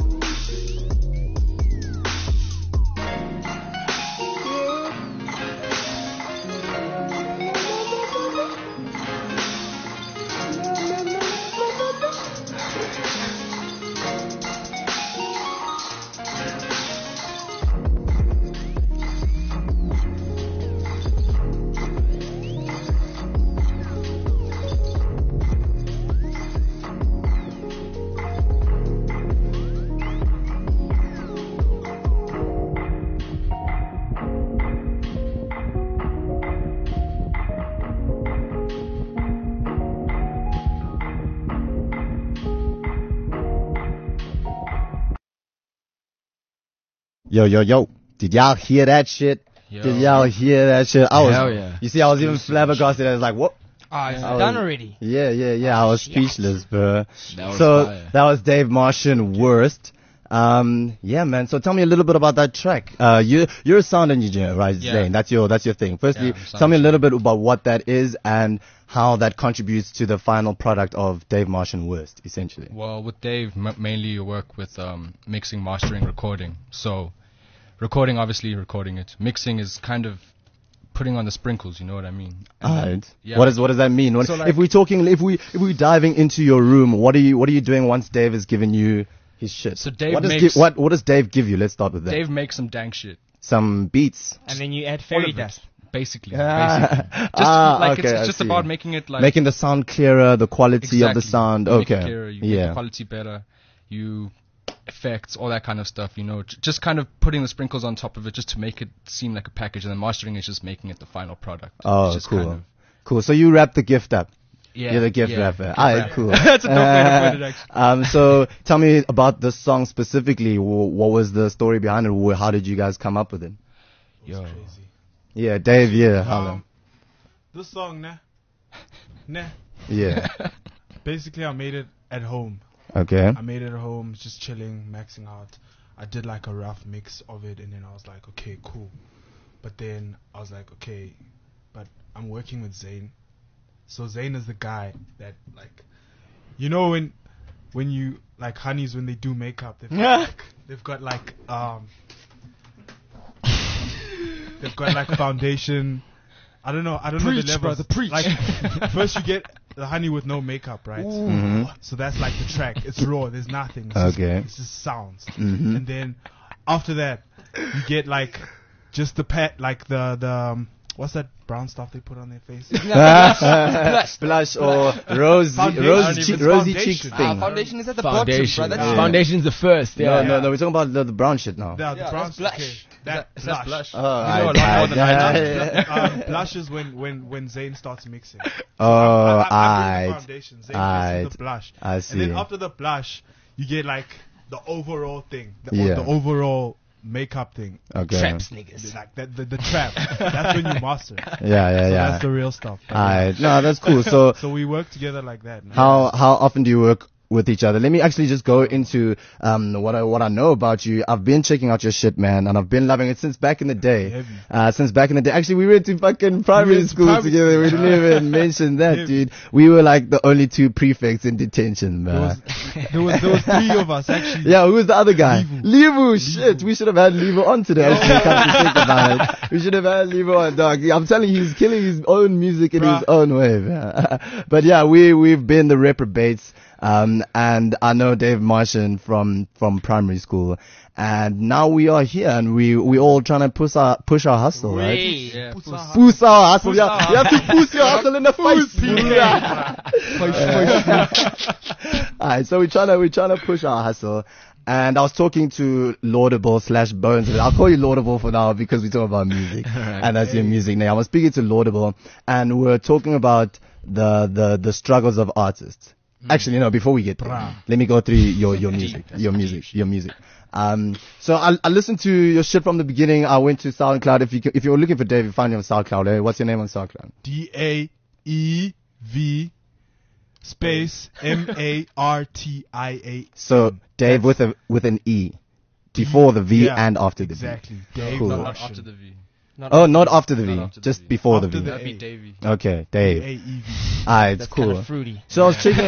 Yo, yo, yo. Did y'all hear that shit? Yo. Did y'all hear that shit? I was, Hell yeah. You see, I was even flabbergasted. I was like, what? Ah, it's I was- done already. Yeah, yeah, yeah. I was speechless, bro. That was so fire. that was Dave Martian, Worst. Um, yeah, man. So tell me a little bit about that track. Uh, you you're a sound engineer, right, Yeah. Zane? That's your that's your thing. Firstly, Yeah, I'm a sound tell me a little bit about what that is and how that contributes to the final product of Dave Martian, Worst, essentially. Well, with Dave, m- mainly you work with um, mixing, mastering, recording. So, recording, obviously, recording it. Mixing is kind of putting on the sprinkles. You know what I mean? And then- Alright. yeah. What does what does that mean? What, So, like- if we're talking, if we if we're diving into your room, what are you what are you doing once Dave has given you his shit? So Dave what does makes- gi- what what does Dave give you? Let's start with that. Dave makes some dank shit, Some beats. And then you add All fairy of it, dust. basically. Ah. basically. Just Ah, like okay, it's, I it's just see. about making it like Making the sound clearer, the quality of the Exactly. sound. You make it Okay. clearer, you make the Yeah. quality better. You effects, all that kind of stuff, you know, j- just kind of putting the sprinkles on top of it just to make it seem like a package, and then mastering is just making it the final product. Oh, It's just cool. kind of- Cool. So you wrap the gift up. yeah, You're the gift yeah, rapper. gift Alright, wrapper. cool. That's a dope way to put it, actually. Um, so tell me about the song specifically. Wh- What was the story behind it? Wh- How did you guys come up with it? Yo. Crazy. Yeah, Dave. Yeah, holla. Um, this song, nah, nah. Yeah. Basically, I made it at home. Okay. I made it at home, just chilling, maxing out. I did like a rough mix of it, and then I was like, okay, cool. But then I was like, okay, but I'm working with Zayn. So Zayn is the guy that, like, you know, when when you like honeys when they do makeup, they've got like, they've got like um they've got like foundation. I don't know. I don't know Preach, the levels. brother, preach. Like first you get the honey with no makeup, right? Mhm. So that's like the track. It's raw. There's nothing. It's just- Okay. it's just sounds. Mhm. And then after that, you get like just the pet, like the the um, what's that brown stuff they put on their face? Blush, blush or rosy, Foundation. rosy, che- It's rosy foundation. cheeks Ah, thing. Foundation is at the Foundation. bottom, brother. Yeah. Foundation's the first. Yeah. No, no, no. We're talking about the, the brown shit now. The, the Yeah, brown that's blush. okay. That Is that blush. blush? Oh, You know a I- lot more I- than I I- um, blush is when when when Zayn starts mixing. Oh, I, I, I'm doing the I, foundation. Zayn Aight. mixes the blush. I And see. then after the blush, you get like the overall thing, the, Yeah. the overall makeup thing. Okay. Traps niggas. Like that, the, the trap. That's when you master. it. Yeah, yeah, So yeah. that's the real stuff. Alright. No, that's cool. So, So we work together like that. Man. how how often do you work with each other? Let me actually just go into um what I what I know about you. I've been checking out your shit, man, and I've been loving it since back in the day. Heavy. Uh, since back in the day. Actually, we went to fucking primary went to school primary together. We school. didn't even mention that, Heavy. dude. We were like the only two prefects in detention, There man. was, there was there was three of us actually. Yeah, who was the other guy? Levo. Levo, shit. We should have had Levo on today. Actually, come to think about it. We should have had Levo on, dog. I'm telling you, he's killing his own music in Bruh. his own way, man. But yeah, we, we've been the reprobates. Um, and I know Dave Martian from, from primary school. And now we are here and we, we all trying to push our, push our hustle, right? Yeah. Puss our- Push our hustle, Push yeah. our You have to push your hustle in the face. Alright, so we're trying to, we're trying to push our hustle. And I was talking to Laudable slash Bones. I'll call you Laudable for now because we talk about music. And that's your music name. I was speaking to Laudable and we're talking about the, the, the struggles of artists. Actually, no, before we get there, let me go through your, your music, your music, your music. Um, so I, I listened to your shit from the beginning. I went to SoundCloud. If you, if you're looking for Dave, you find him on SoundCloud. Eh? What's your name on SoundCloud? D A E V space M A R T I A. So Dave with a, with an E. Before the V Yeah, and after the exactly. V. Dave Cool. Not, not Martian. after the V. Oh, not after the V. Not after the Just V. before After the V. the- That'd be A. Davey. Okay, D A Dave. E V. Ah, it's That's cool. kind of fruity. So I was checking.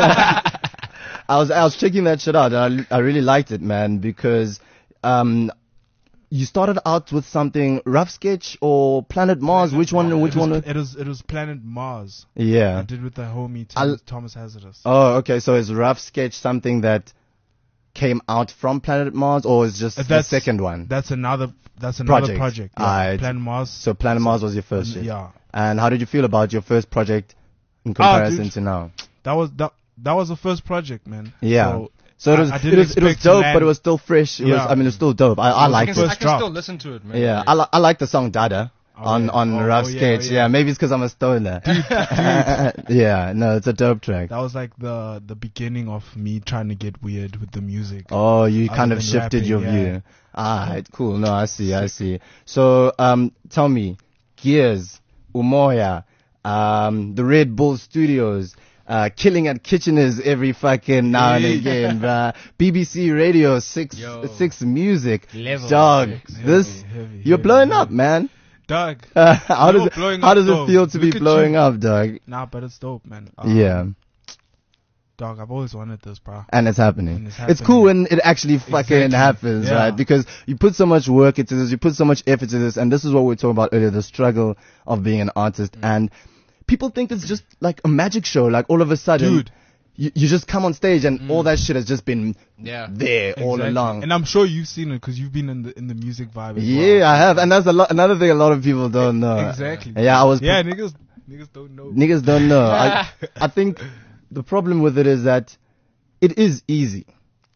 I was I was checking that shit out, and I I really liked it, man, because um, you started out with something Rough Sketch or Planet Mars. Which one? Which it was, one? It was it was Planet Mars. I Yeah. did with the homie I'll- Thomas, Thomas Hazardous. Oh, okay. So is Rough Sketch something that came out from Planet Mars, or is just Uh, the that's- second one? That's another that's another Project. project. Yeah. Alright. Planet Mars. So Planet Mars was your first shit. Yeah. And how did you feel about your first project in Ah, comparison dude. to now? That was that that was the first project, man. Yeah. So, So it I- was, I it didn't was, it was expect to dope, land- but it was still fresh. It was, Yeah. I mean, it was still dope. I, I was I liked can, it. I First can drop. still listen to it, man. Yeah, Like, I, li- I like the song Dada Oh, on, yeah. on Oh, Rough oh, yeah, Sketch. yeah. Yeah, maybe it's because I'm a stoner. yeah, no, it's a dope track. that was like the the beginning of me trying to get weird with the music. Oh, you Other kind of than shifted rapping, your yeah. view. Alright, cool. No, I see, I see. So, um, tell me, Gears, Umoya, um, the Red Bull Studios, uh, Killing at Kitcheners every fucking now and Hey. again, bruh. B B C Radio, six, Yo. six music. Level Dog, six. this, Heavy, heavy, you're heavy, blowing heavy. up, man. Doug. Uh, how You're does it, blowing how up, does it though. feel to be Look at blowing you. up, dog? Nah, but it's dope, man. Um, Yeah. Dog, I've always wanted this, bro. And it's happening. And it's It's cool when happening. it actually fucking Exactly. happens, Yeah. right? Because you put so much work into this, you put so much effort into this, and this is what we were talking about earlier, the struggle of being an artist. And people think it's just like a magic show, like all of a sudden, Dude. you, you just come on stage and all that shit has just been Yeah. there all Exactly. along. And I'm sure you've seen it because you've been in the in the music vibe as Yeah, well. I have. And that's a lot, another thing a lot of people don't know. Exactly. Yeah, I was, Yeah, niggas niggas don't know. niggas don't know. I, I think the problem with it is that it is easy.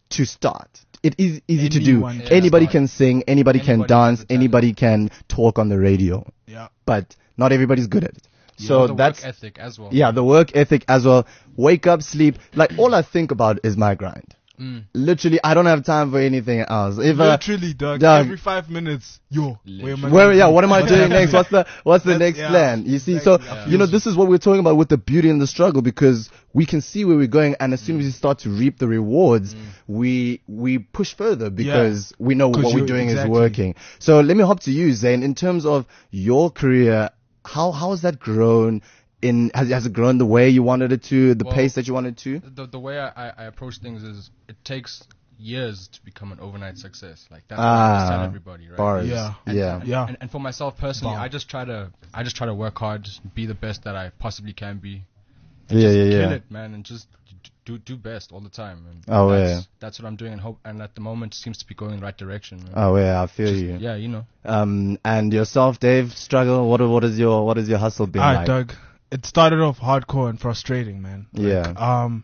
to start? It is easy to do. Anyone can Anybody start. can sing, anybody, can Anybody dance, has a talent. anybody can talk on the radio, Yeah. but not everybody's good at it. So the that's work ethic as well. yeah, the work ethic as well. Wake up, sleep. Like all I think about is my grind. Mm. Literally, I don't have time for anything else. If uh, Literally, dog. dog. Every five minutes, yo, where am I? Where, gonna yeah, be? what am I What's doing happening? next? What's the what's the That's- next yeah, plan? You see, exactly. so I you know, feel this is what we're talking about with the beauty and the struggle, because we can see where we're going, and as soon as we start to reap the rewards, we we push further because we know 'Cause what we're you- doing exactly. is working. So let me hop to you, Zayn. In terms of your career, how how has that grown? In has has it grown the way you wanted it to, the Well, pace that you wanted to? The, the way I, I I approach things is it takes years to become an overnight success. Like that's what I always tell Ah, everybody, right? bars. Yeah. And, Yeah. And, Yeah. And, and for myself personally, Bar. I just try to I just try to work hard, just be the best that I possibly can be. Yeah, just yeah, kill yeah. it, man, and just d- do do best all the time. And Oh, that's, yeah. That's what I'm doing, and hope. And at the moment, seems to be going in the right direction. Man. Oh yeah, I feel Just- you. Yeah, you know. Um, and yourself, Dave, struggle. What what is your what is your hustle been Alright, like? Doug. It started off hardcore and frustrating, man. Like, Yeah. Um.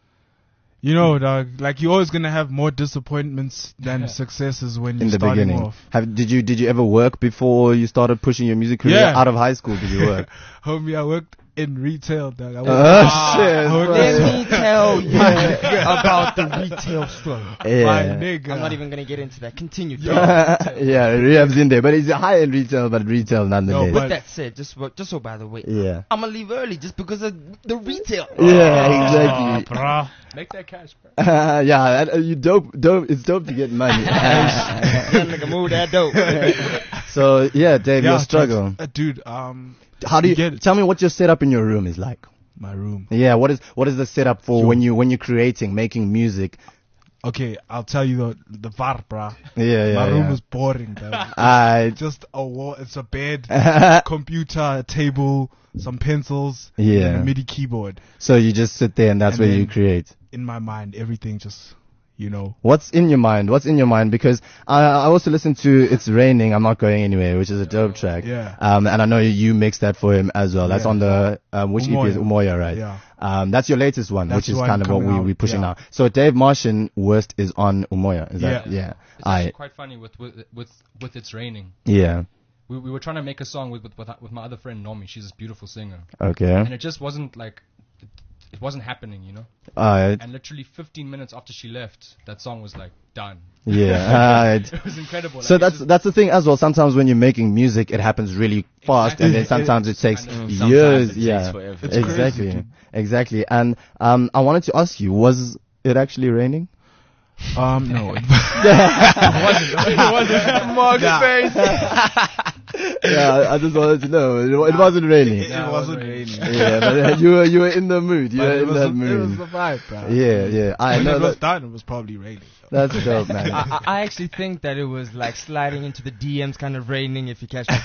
You know, dog. Like you're always gonna have more disappointments than successes when you're In the starting beginning, off. have did you did you ever work before you started pushing your music career? Yeah. Out of high school, did you work? Homie, I worked in retail, dog. I worked Oh, shit, I worked- bro. Let me tell you about the retail struggle. My Yeah. nigga. I'm not even gonna get into that. Continue. Yeah, rehab's in there, but it's a high end retail, but retail nonetheless. but- With that said, just wo- just so by the way, Yeah. I'm gonna leave early just because of the retail. Yeah, exactly. Bruh. Make that cash, bro. yeah, that- uh, you dope, dope. It's dope to get money. Yeah, nigga, move that dope. So yeah, Dave, Yeah, your struggle. just- uh, dude. Um, How do you you get it. tell me what your setup in your room is like? my room. Yeah, what is what is the setup for Yo. when you when you're creating, making music? Okay, I'll tell you the the var, bruh. Yeah, yeah. My room yeah. is boring, dog. I Just a wall. It's a bed, computer, a table, some pencils, Yeah. and a MIDI keyboard. so you just sit there and that's And where you then- create. In my mind, everything just, you know. What's in your mind? What's in your mind? Because I, I also listened to "It's Raining, I'm Not Going Anywhere," which is a dope track. Yeah. Um, and I know you mixed that for him as well. That's Yeah. on the um, which E P is Umoya. Umoya, right? Yeah. Um, that's your latest one, That's which is the one kind of what coming we out, we pushing yeah. now. So Dave Martian Worst is on Umoya. Is that Yeah. yeah? It's actually I quite funny with with with, with It's Raining. yeah. We we were trying to make a song with with with, with my other friend Nomi. She's this beautiful singer, Okay. and it just wasn't like it, it wasn't happening, you know. Alright. And literally fifteen minutes after she left, that song was like done. Yeah. Alright. It was incredible. So Like, that's it's just- that's the thing as well. Sometimes when you're making music, it happens really fast, and then Exactly. sometimes it takes And then sometimes years. it takes yeah, forever. It's exactly, crazy, dude. exactly. And um, I wanted to ask you: was it actually raining? Um, no. Mark's face. Yeah, I, I just wanted to know. It, it wasn't raining. It, it wasn't raining. Yeah, but uh, you were you were in the mood. You But were it in was that a, it was mood. the vibe, bro. Yeah, yeah. I When know it was that. done, it was probably raining. That's dope, man. I, I I actually think that it was like sliding into the D Ms, kind of raining. If you catch me.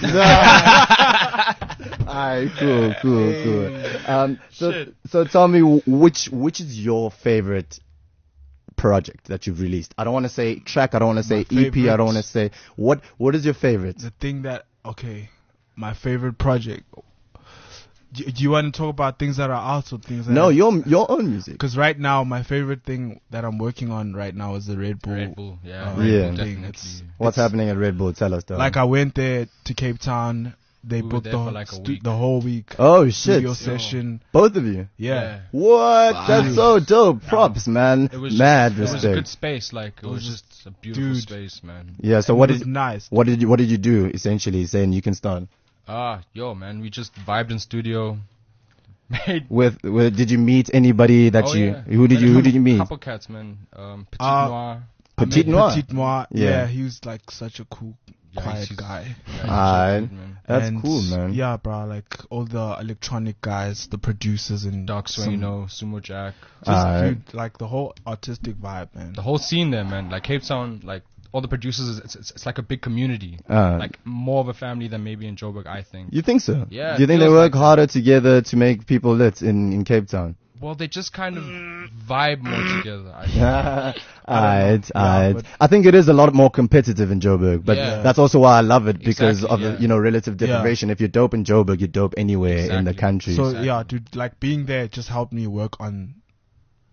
Alright, cool, cool, cool. Um, so so tell me wh- which which is your favorite project that you've released? I don't want to say track. I don't want to say My E P. I don't want to favorites. say what. What is your favorite? The thing that, okay, my favorite project. Do, do you want to talk about things that are out or things that No, your your own music. Because right now, my favorite thing that I'm working on right now is the Red Bull. Red Bull, yeah, uh, Red Yeah. Bull, thing. definitely. It's, What's it's- happening at Red Bull? Tell us, though. Like I went there to Cape Town. They We were booked there the, for whole like a stu- week. the whole week. oh shit! Studio session. Both of you. Yeah. What? That's so dope. Props, man. It was Mad just, it was a respect. good space. Like it, was, was just a beautiful dude. space, man. Yeah. So And what it was did nice. what did you what did you do essentially? Saying you can start Ah, yo, man, we just vibed in studio. Made. with, with did you meet anybody that oh, you yeah. who did Met you who a did you meet? Couple cats, man. Um, Petit Uh, Noir. Petite I met Noir. Petite Noir. Yeah. Yeah. he was like such a cool, Yeah, quiet he's- guy. Yeah, he's so Alright. good, man. That's And cool, man. Yeah, bro. Like all the electronic guys, the producers, and Dark some- Sueno, Sumo Jack. Just Alright. dude, like the whole artistic vibe, man. The whole scene there, man. Like Cape Town, like all the producers, it's, it's, it's like a big community. Uh, Like more of a family than maybe in Joburg, I think. you think so? Yeah, Do you it think they feels work like that. harder together to make people lit in in Cape Town? Well, they just kind of vibe more together. I think. Alright, Yeah, alright. but- I think it is a lot more competitive in Joburg, but Yeah. that's also why I love it because Exactly, of the yeah. you know relative Yeah. deprivation. If you're dope in Joburg, you're dope anywhere in the Exactly. country. So Exactly. yeah, dude, like being there just helped me work on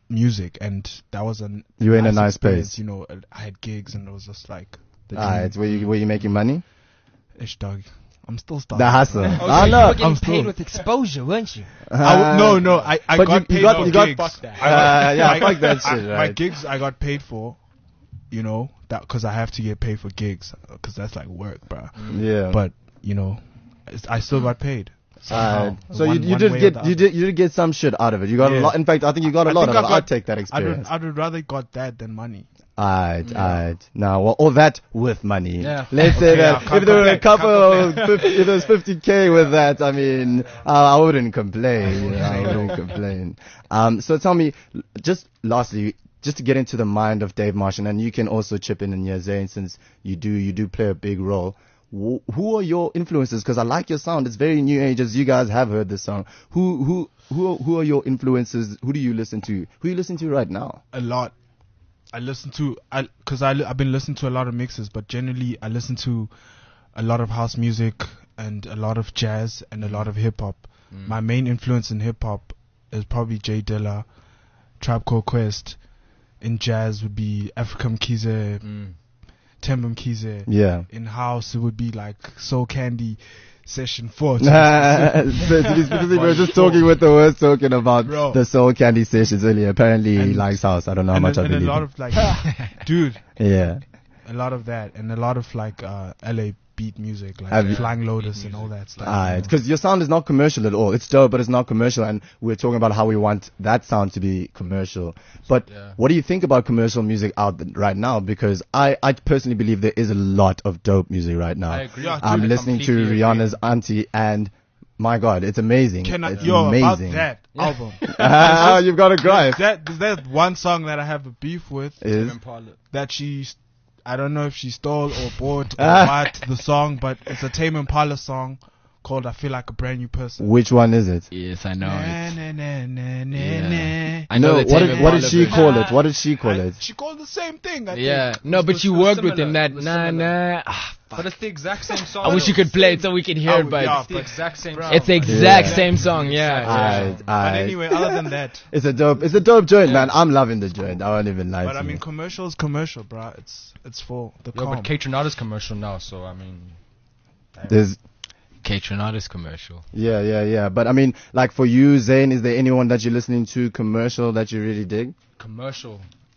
music, and that was an You were in a nice nice experience, place. You know, I had gigs, and it was just like the Alright, dream. were you were you making money? Ish, dog. I'm still starting. The hustle. Oh, Ah, so no, you were I'm getting still- paid with exposure, weren't you? I w- no, no, I, I But got you- you paid got- for you got- gigs. Fuck that. I got- Uh, yeah, I- fuck that I- shit, My right. gigs I got paid for, you know, that because I have to get paid for gigs, because that's like work, bruh. Yeah. But you know, it's- I still got paid. somehow. Alright. So One- you you one did way or get the you other. did you did get some shit out of it. You got a Yeah. lot. In fact, I think you got a I lot think out of I it. I'd got- take that I'd, experience. I'd rather got that than money. Alright, alright. Now, well, all that with money. Yeah. Let's say Okay, that yeah, can't if there were a complain, couple, can't of fifty, if there was fifty k with that, I mean, uh, I wouldn't complain. You know, I wouldn't complain. Um, so tell me, just lastly, just to get into the mind of Dave Martian, and you can also chip in in your Zane, since you do you do play a big role. Wh- Who are your influences? Because I like your sound. It's very new age, as you guys have heard this song. Who who who who are your influences? Who do you listen to? Who are you listening to right now? A lot. I listen to I because I li- I've been listening to a lot of mixes, but generally I listen to a lot of house music and a lot of jazz and a lot of hip hop. My main influence in hip hop is probably Jay Dilla, Tribe Called Quest. In jazz would be African Kize, Mm. Tembum Kize. Yeah. In house it would be like Soul Candy, Session Four. So to be specific, we were just talking with the words talking about Bro. the Soul Candy sessions earlier. Apparently he And- likes house. I don't know how and much a, I and a believe. lot him. of like, dude, Yeah. a lot of that, and a lot of like uh, L A beat music, like Have you- Flying Lotus and all that stuff. you Alright, know. because your sound is not commercial at all. It's dope, but it's not commercial, and we're talking about how we want that sound to be commercial. But Yeah. what do you think about commercial music out th- right now? Because I, I personally believe there is a lot of dope music right now. I agree. Yeah, I'm dude, listening to completely agree. Rihanna's Auntie, and my God, it's amazing. Can I, it's yo, amazing. about that album. Ah, you've got a gripe. That there's that one song that I have a beef with Is that she, I don't know if she stole or bought or Ah. what the song, but it's a Tame Impala song called "I Feel Like a Brand New Person." which one is it? Yes, I know Na, it. na, na, na, na, Yeah. na. I know no, the what Tame did, what did Impala she version. call it? What did she call I- it? She called the same thing. I Yeah, think. no, but It you was worked with similar. in that. It was Nah, similar. nah. Ah, But it's the exact same song. I wish you could play it so we can hear Oh, it, but yeah, It's the but- exact same Bro. song. it's the exact Yeah. same song. Yeah. Alright, But alright. anyway, other than that, It's a dope, it's a dope joint, man. I'm loving the joint. I won't even lie but to I mean, you. commercial is commercial, bro. It's it's for the Yo, calm. but Kate Renata's commercial now, so I mean, There's, Kate Renata's commercial. yeah, yeah, yeah. But I mean, like for you, Zane, is there anyone that you're listening to commercial that you really dig? commercial.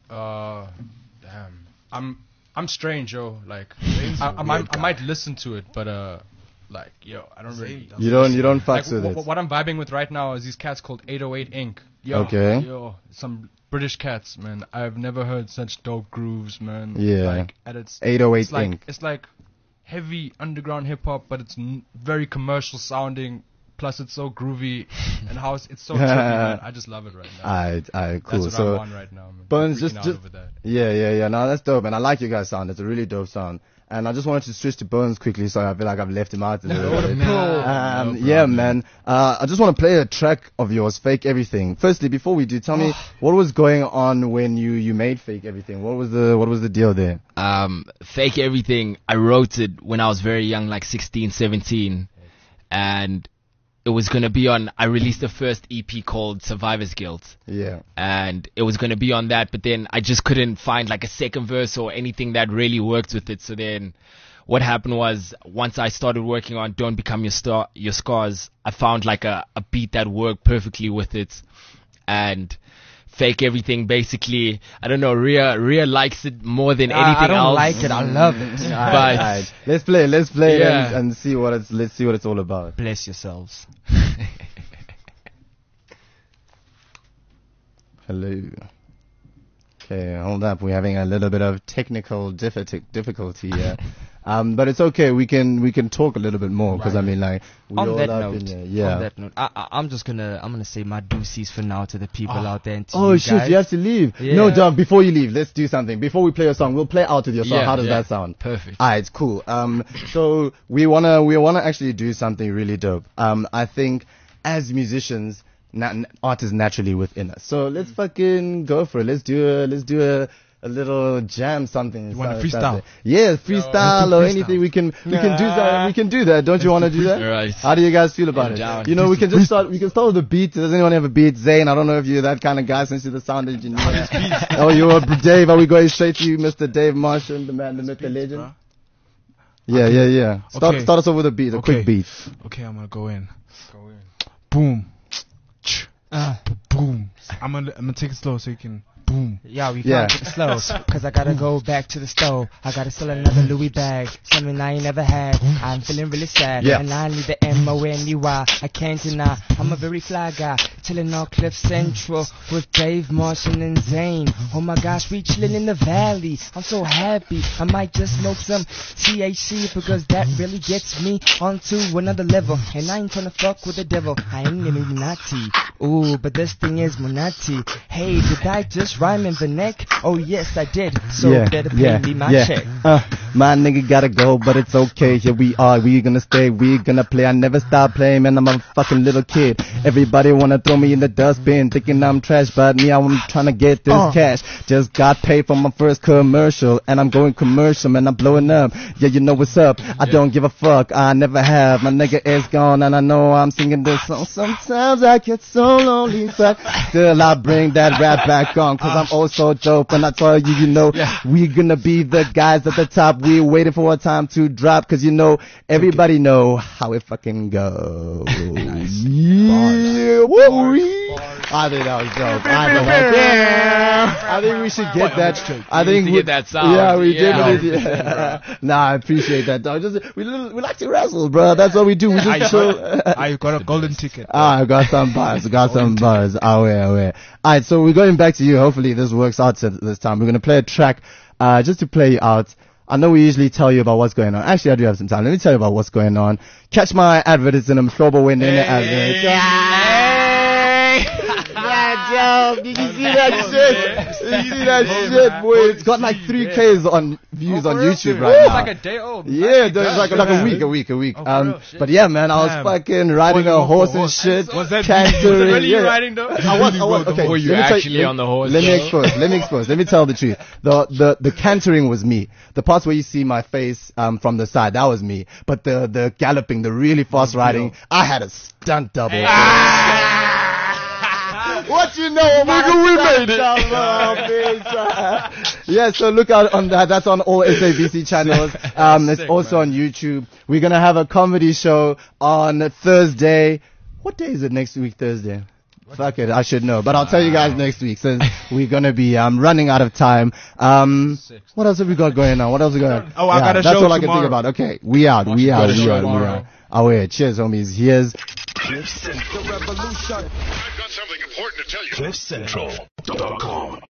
Uh, damn. I'm I'm strange, yo. Like, Zane's I, a I might weird I guy. might listen to it, but uh, like, yo, I don't really. You don't, you don't Like, fucks with wh- it. wh- what I'm vibing with right now is these cats called eight oh eight Incorporated. Yo, Okay. Yo, some British cats, man. I've never heard such dope grooves, man. Yeah. Like, at its eight oh eight it's like Incorporated. it's like heavy underground hip hop, but it's n- very commercial sounding. Plus, it's so groovy and how it's, it's so trippy, man. I just love it right now. Alright, alright, cool. That's what So, I'm on right now, man. Bones, Freaking just- out just- over that. yeah, yeah, yeah. No, that's dope, and I like your guys' sound. It's a really dope sound. And I just wanted to switch to Bones quickly, so I feel like I've left him out a little bit. Nah, Um, no yeah, problem. man. Uh, I just want to play a track of yours, Fake Everything. Firstly, before we do, tell me what was going on when you, you made Fake Everything. What was the what was the deal there? Um, Fake Everything, I wrote it when I was very young, like sixteen, seventeen. And it was going to be on, I released the first E P called Survivor's Guilt. Yeah. And it was going to be on that, but then I just couldn't find like a second verse or anything that really worked with it. So then what happened was, once I started working on Don't Become Your Star, Your Scars, I found like a, a beat that worked perfectly with it. And Fake Everything, basically, I don't know, Rhea, Rhea likes it more than Nah, anything I don't else. like it. I love it. But Alright, let's play. Let's play Yeah. and, and see what it's let's see what it's all about. Bless yourselves. Hello. Okay, hold up. We're having a little bit of technical diffi- difficulty here. Um, but it's okay. We can we can talk a little bit more because I mean, like, we On all that up note, in here. Yeah. on that note, I, I, I'm just gonna I'm gonna say my deuces for now to the people out there and to Oh you shit! guys. You have to leave. Yeah. No, Doug. Before you leave, let's do something. Before we play a song, we'll play out with your song. Yeah, How does yeah. that sound? Perfect. Alright, cool. Um, so we wanna we wanna actually do something really dope. Um, I think as musicians, na- art is naturally within us. So let's fucking go for it. Let's do a let's do a, a little jam something. You wanna Saturday. freestyle? Yeah, freestyle or freestyle. anything. We can we can do that. We can do that. Don't you want to do that? Right. How do you guys feel about it? down. You know, we can just start. We can start with a beat. Does anyone have a beat? Zane, I don't know if you're that kind of guy since you're the sound engineer. Oh, you're Dave. Are we going straight to you, Mister Dave Marshall, the man, the myth, the legend? Bruh. Yeah, yeah, yeah. Start Okay. start us off with a beat, a Okay. quick beat. Okay, I'm gonna go in. Go in. Boom. Uh, Boom. I'm gonna I'm gonna take it slow so you can boom. Yeah, we Yeah. found it slow. Cause I gotta go back to the store. I gotta sell another Louis bag. Something I ain't never had. I'm feeling really sad. Yeah. And I need the M O N E Y. I can't deny. I'm a very fly guy. Chilling on Cliff Central with Dave Marshall and Zane. Oh my gosh, we chilling in the valley. I'm so happy. I might just smoke some T H C because that really gets me onto another level. And I ain't tryna fuck with the devil. I ain't Illuminati. Ooh, but this thing is Monati. Hey, did I just rhyme in the neck? Oh yes, I did. So yeah, better pay yeah, me my yeah. check. Uh, my nigga gotta go, but it's okay. Here we are, we gonna stay, we gonna play. I never stop playing, man. I'm a fucking little kid. Everybody wanna throw me in the dustbin, thinking I'm trash, but me, I'm trying to get this Uh. cash. Just got paid for my first commercial, and I'm going commercial, man. I'm blowing up. Yeah, you know what's up. I don't give a fuck. I never have. My nigga is gone, and I know I'm singing this song. Sometimes I get so lonely, but still I bring that rap back on, cause I'm also dope. And I tell you, you know, we're gonna be the guys at the top. We're waiting for our time to drop, cause you know, everybody know how it fucking goes. Yeah, woo-wee. I think that was dope. I think, that, I think we should get that. I We think need to we, get that sound. Yeah, we Yeah. did. We did. Nah, I appreciate that, dog. Just we, li- we like to wrestle, bro. That's what we do. We I just chill. I got a golden ticket. Ah, I got some bars. Got some bars. Away, away. Alright, so we're going back to you. Hopefully this works out to this time. We're gonna play a track, uh, just to play you out. I know we usually tell you about what's going on. Actually, I do have some time. Let me tell you about what's going on. Catch my advert. It's in a Mhlobo when in the advert. Yeah, Joe, did you see that shit? Did you see that shit, boy? It's got like three K's on views on YouTube right It's now. like a day old. Yeah, there's like, like a week, a week, a week. Um, but yeah, man, I was Damn. fucking riding Was it a one horse for and horse? shit. Was that cantering, really you yeah. riding though? I was, I was, okay. Were you let me tell actually on the horse? Let me though? expose, let me expose, let me tell the truth. The, the, the cantering was me. The parts where you see my face, um, from the side, that was me. But the, the galloping, the really fast riding, I had a stunt double. What you know about Nigga, we made it. Yeah, so look out on that. That's on all S A B C channels. Um, it's Sick, also man. on YouTube. We're gonna have a comedy show on Thursday. What day is it next week? Thursday. Fuck it, I should know, but I'll tell you guys next week since we're gonna be um running out of time. Um, what else have we got going on? What else we got? Oh, I got a That's show all I can think tomorrow. about. Okay, we out, we out, got a we show out, we tomorrow. out. Oh yeah, cheers, homies. Here's The revolution. I've got something important to tell you. Cliff Central dot com.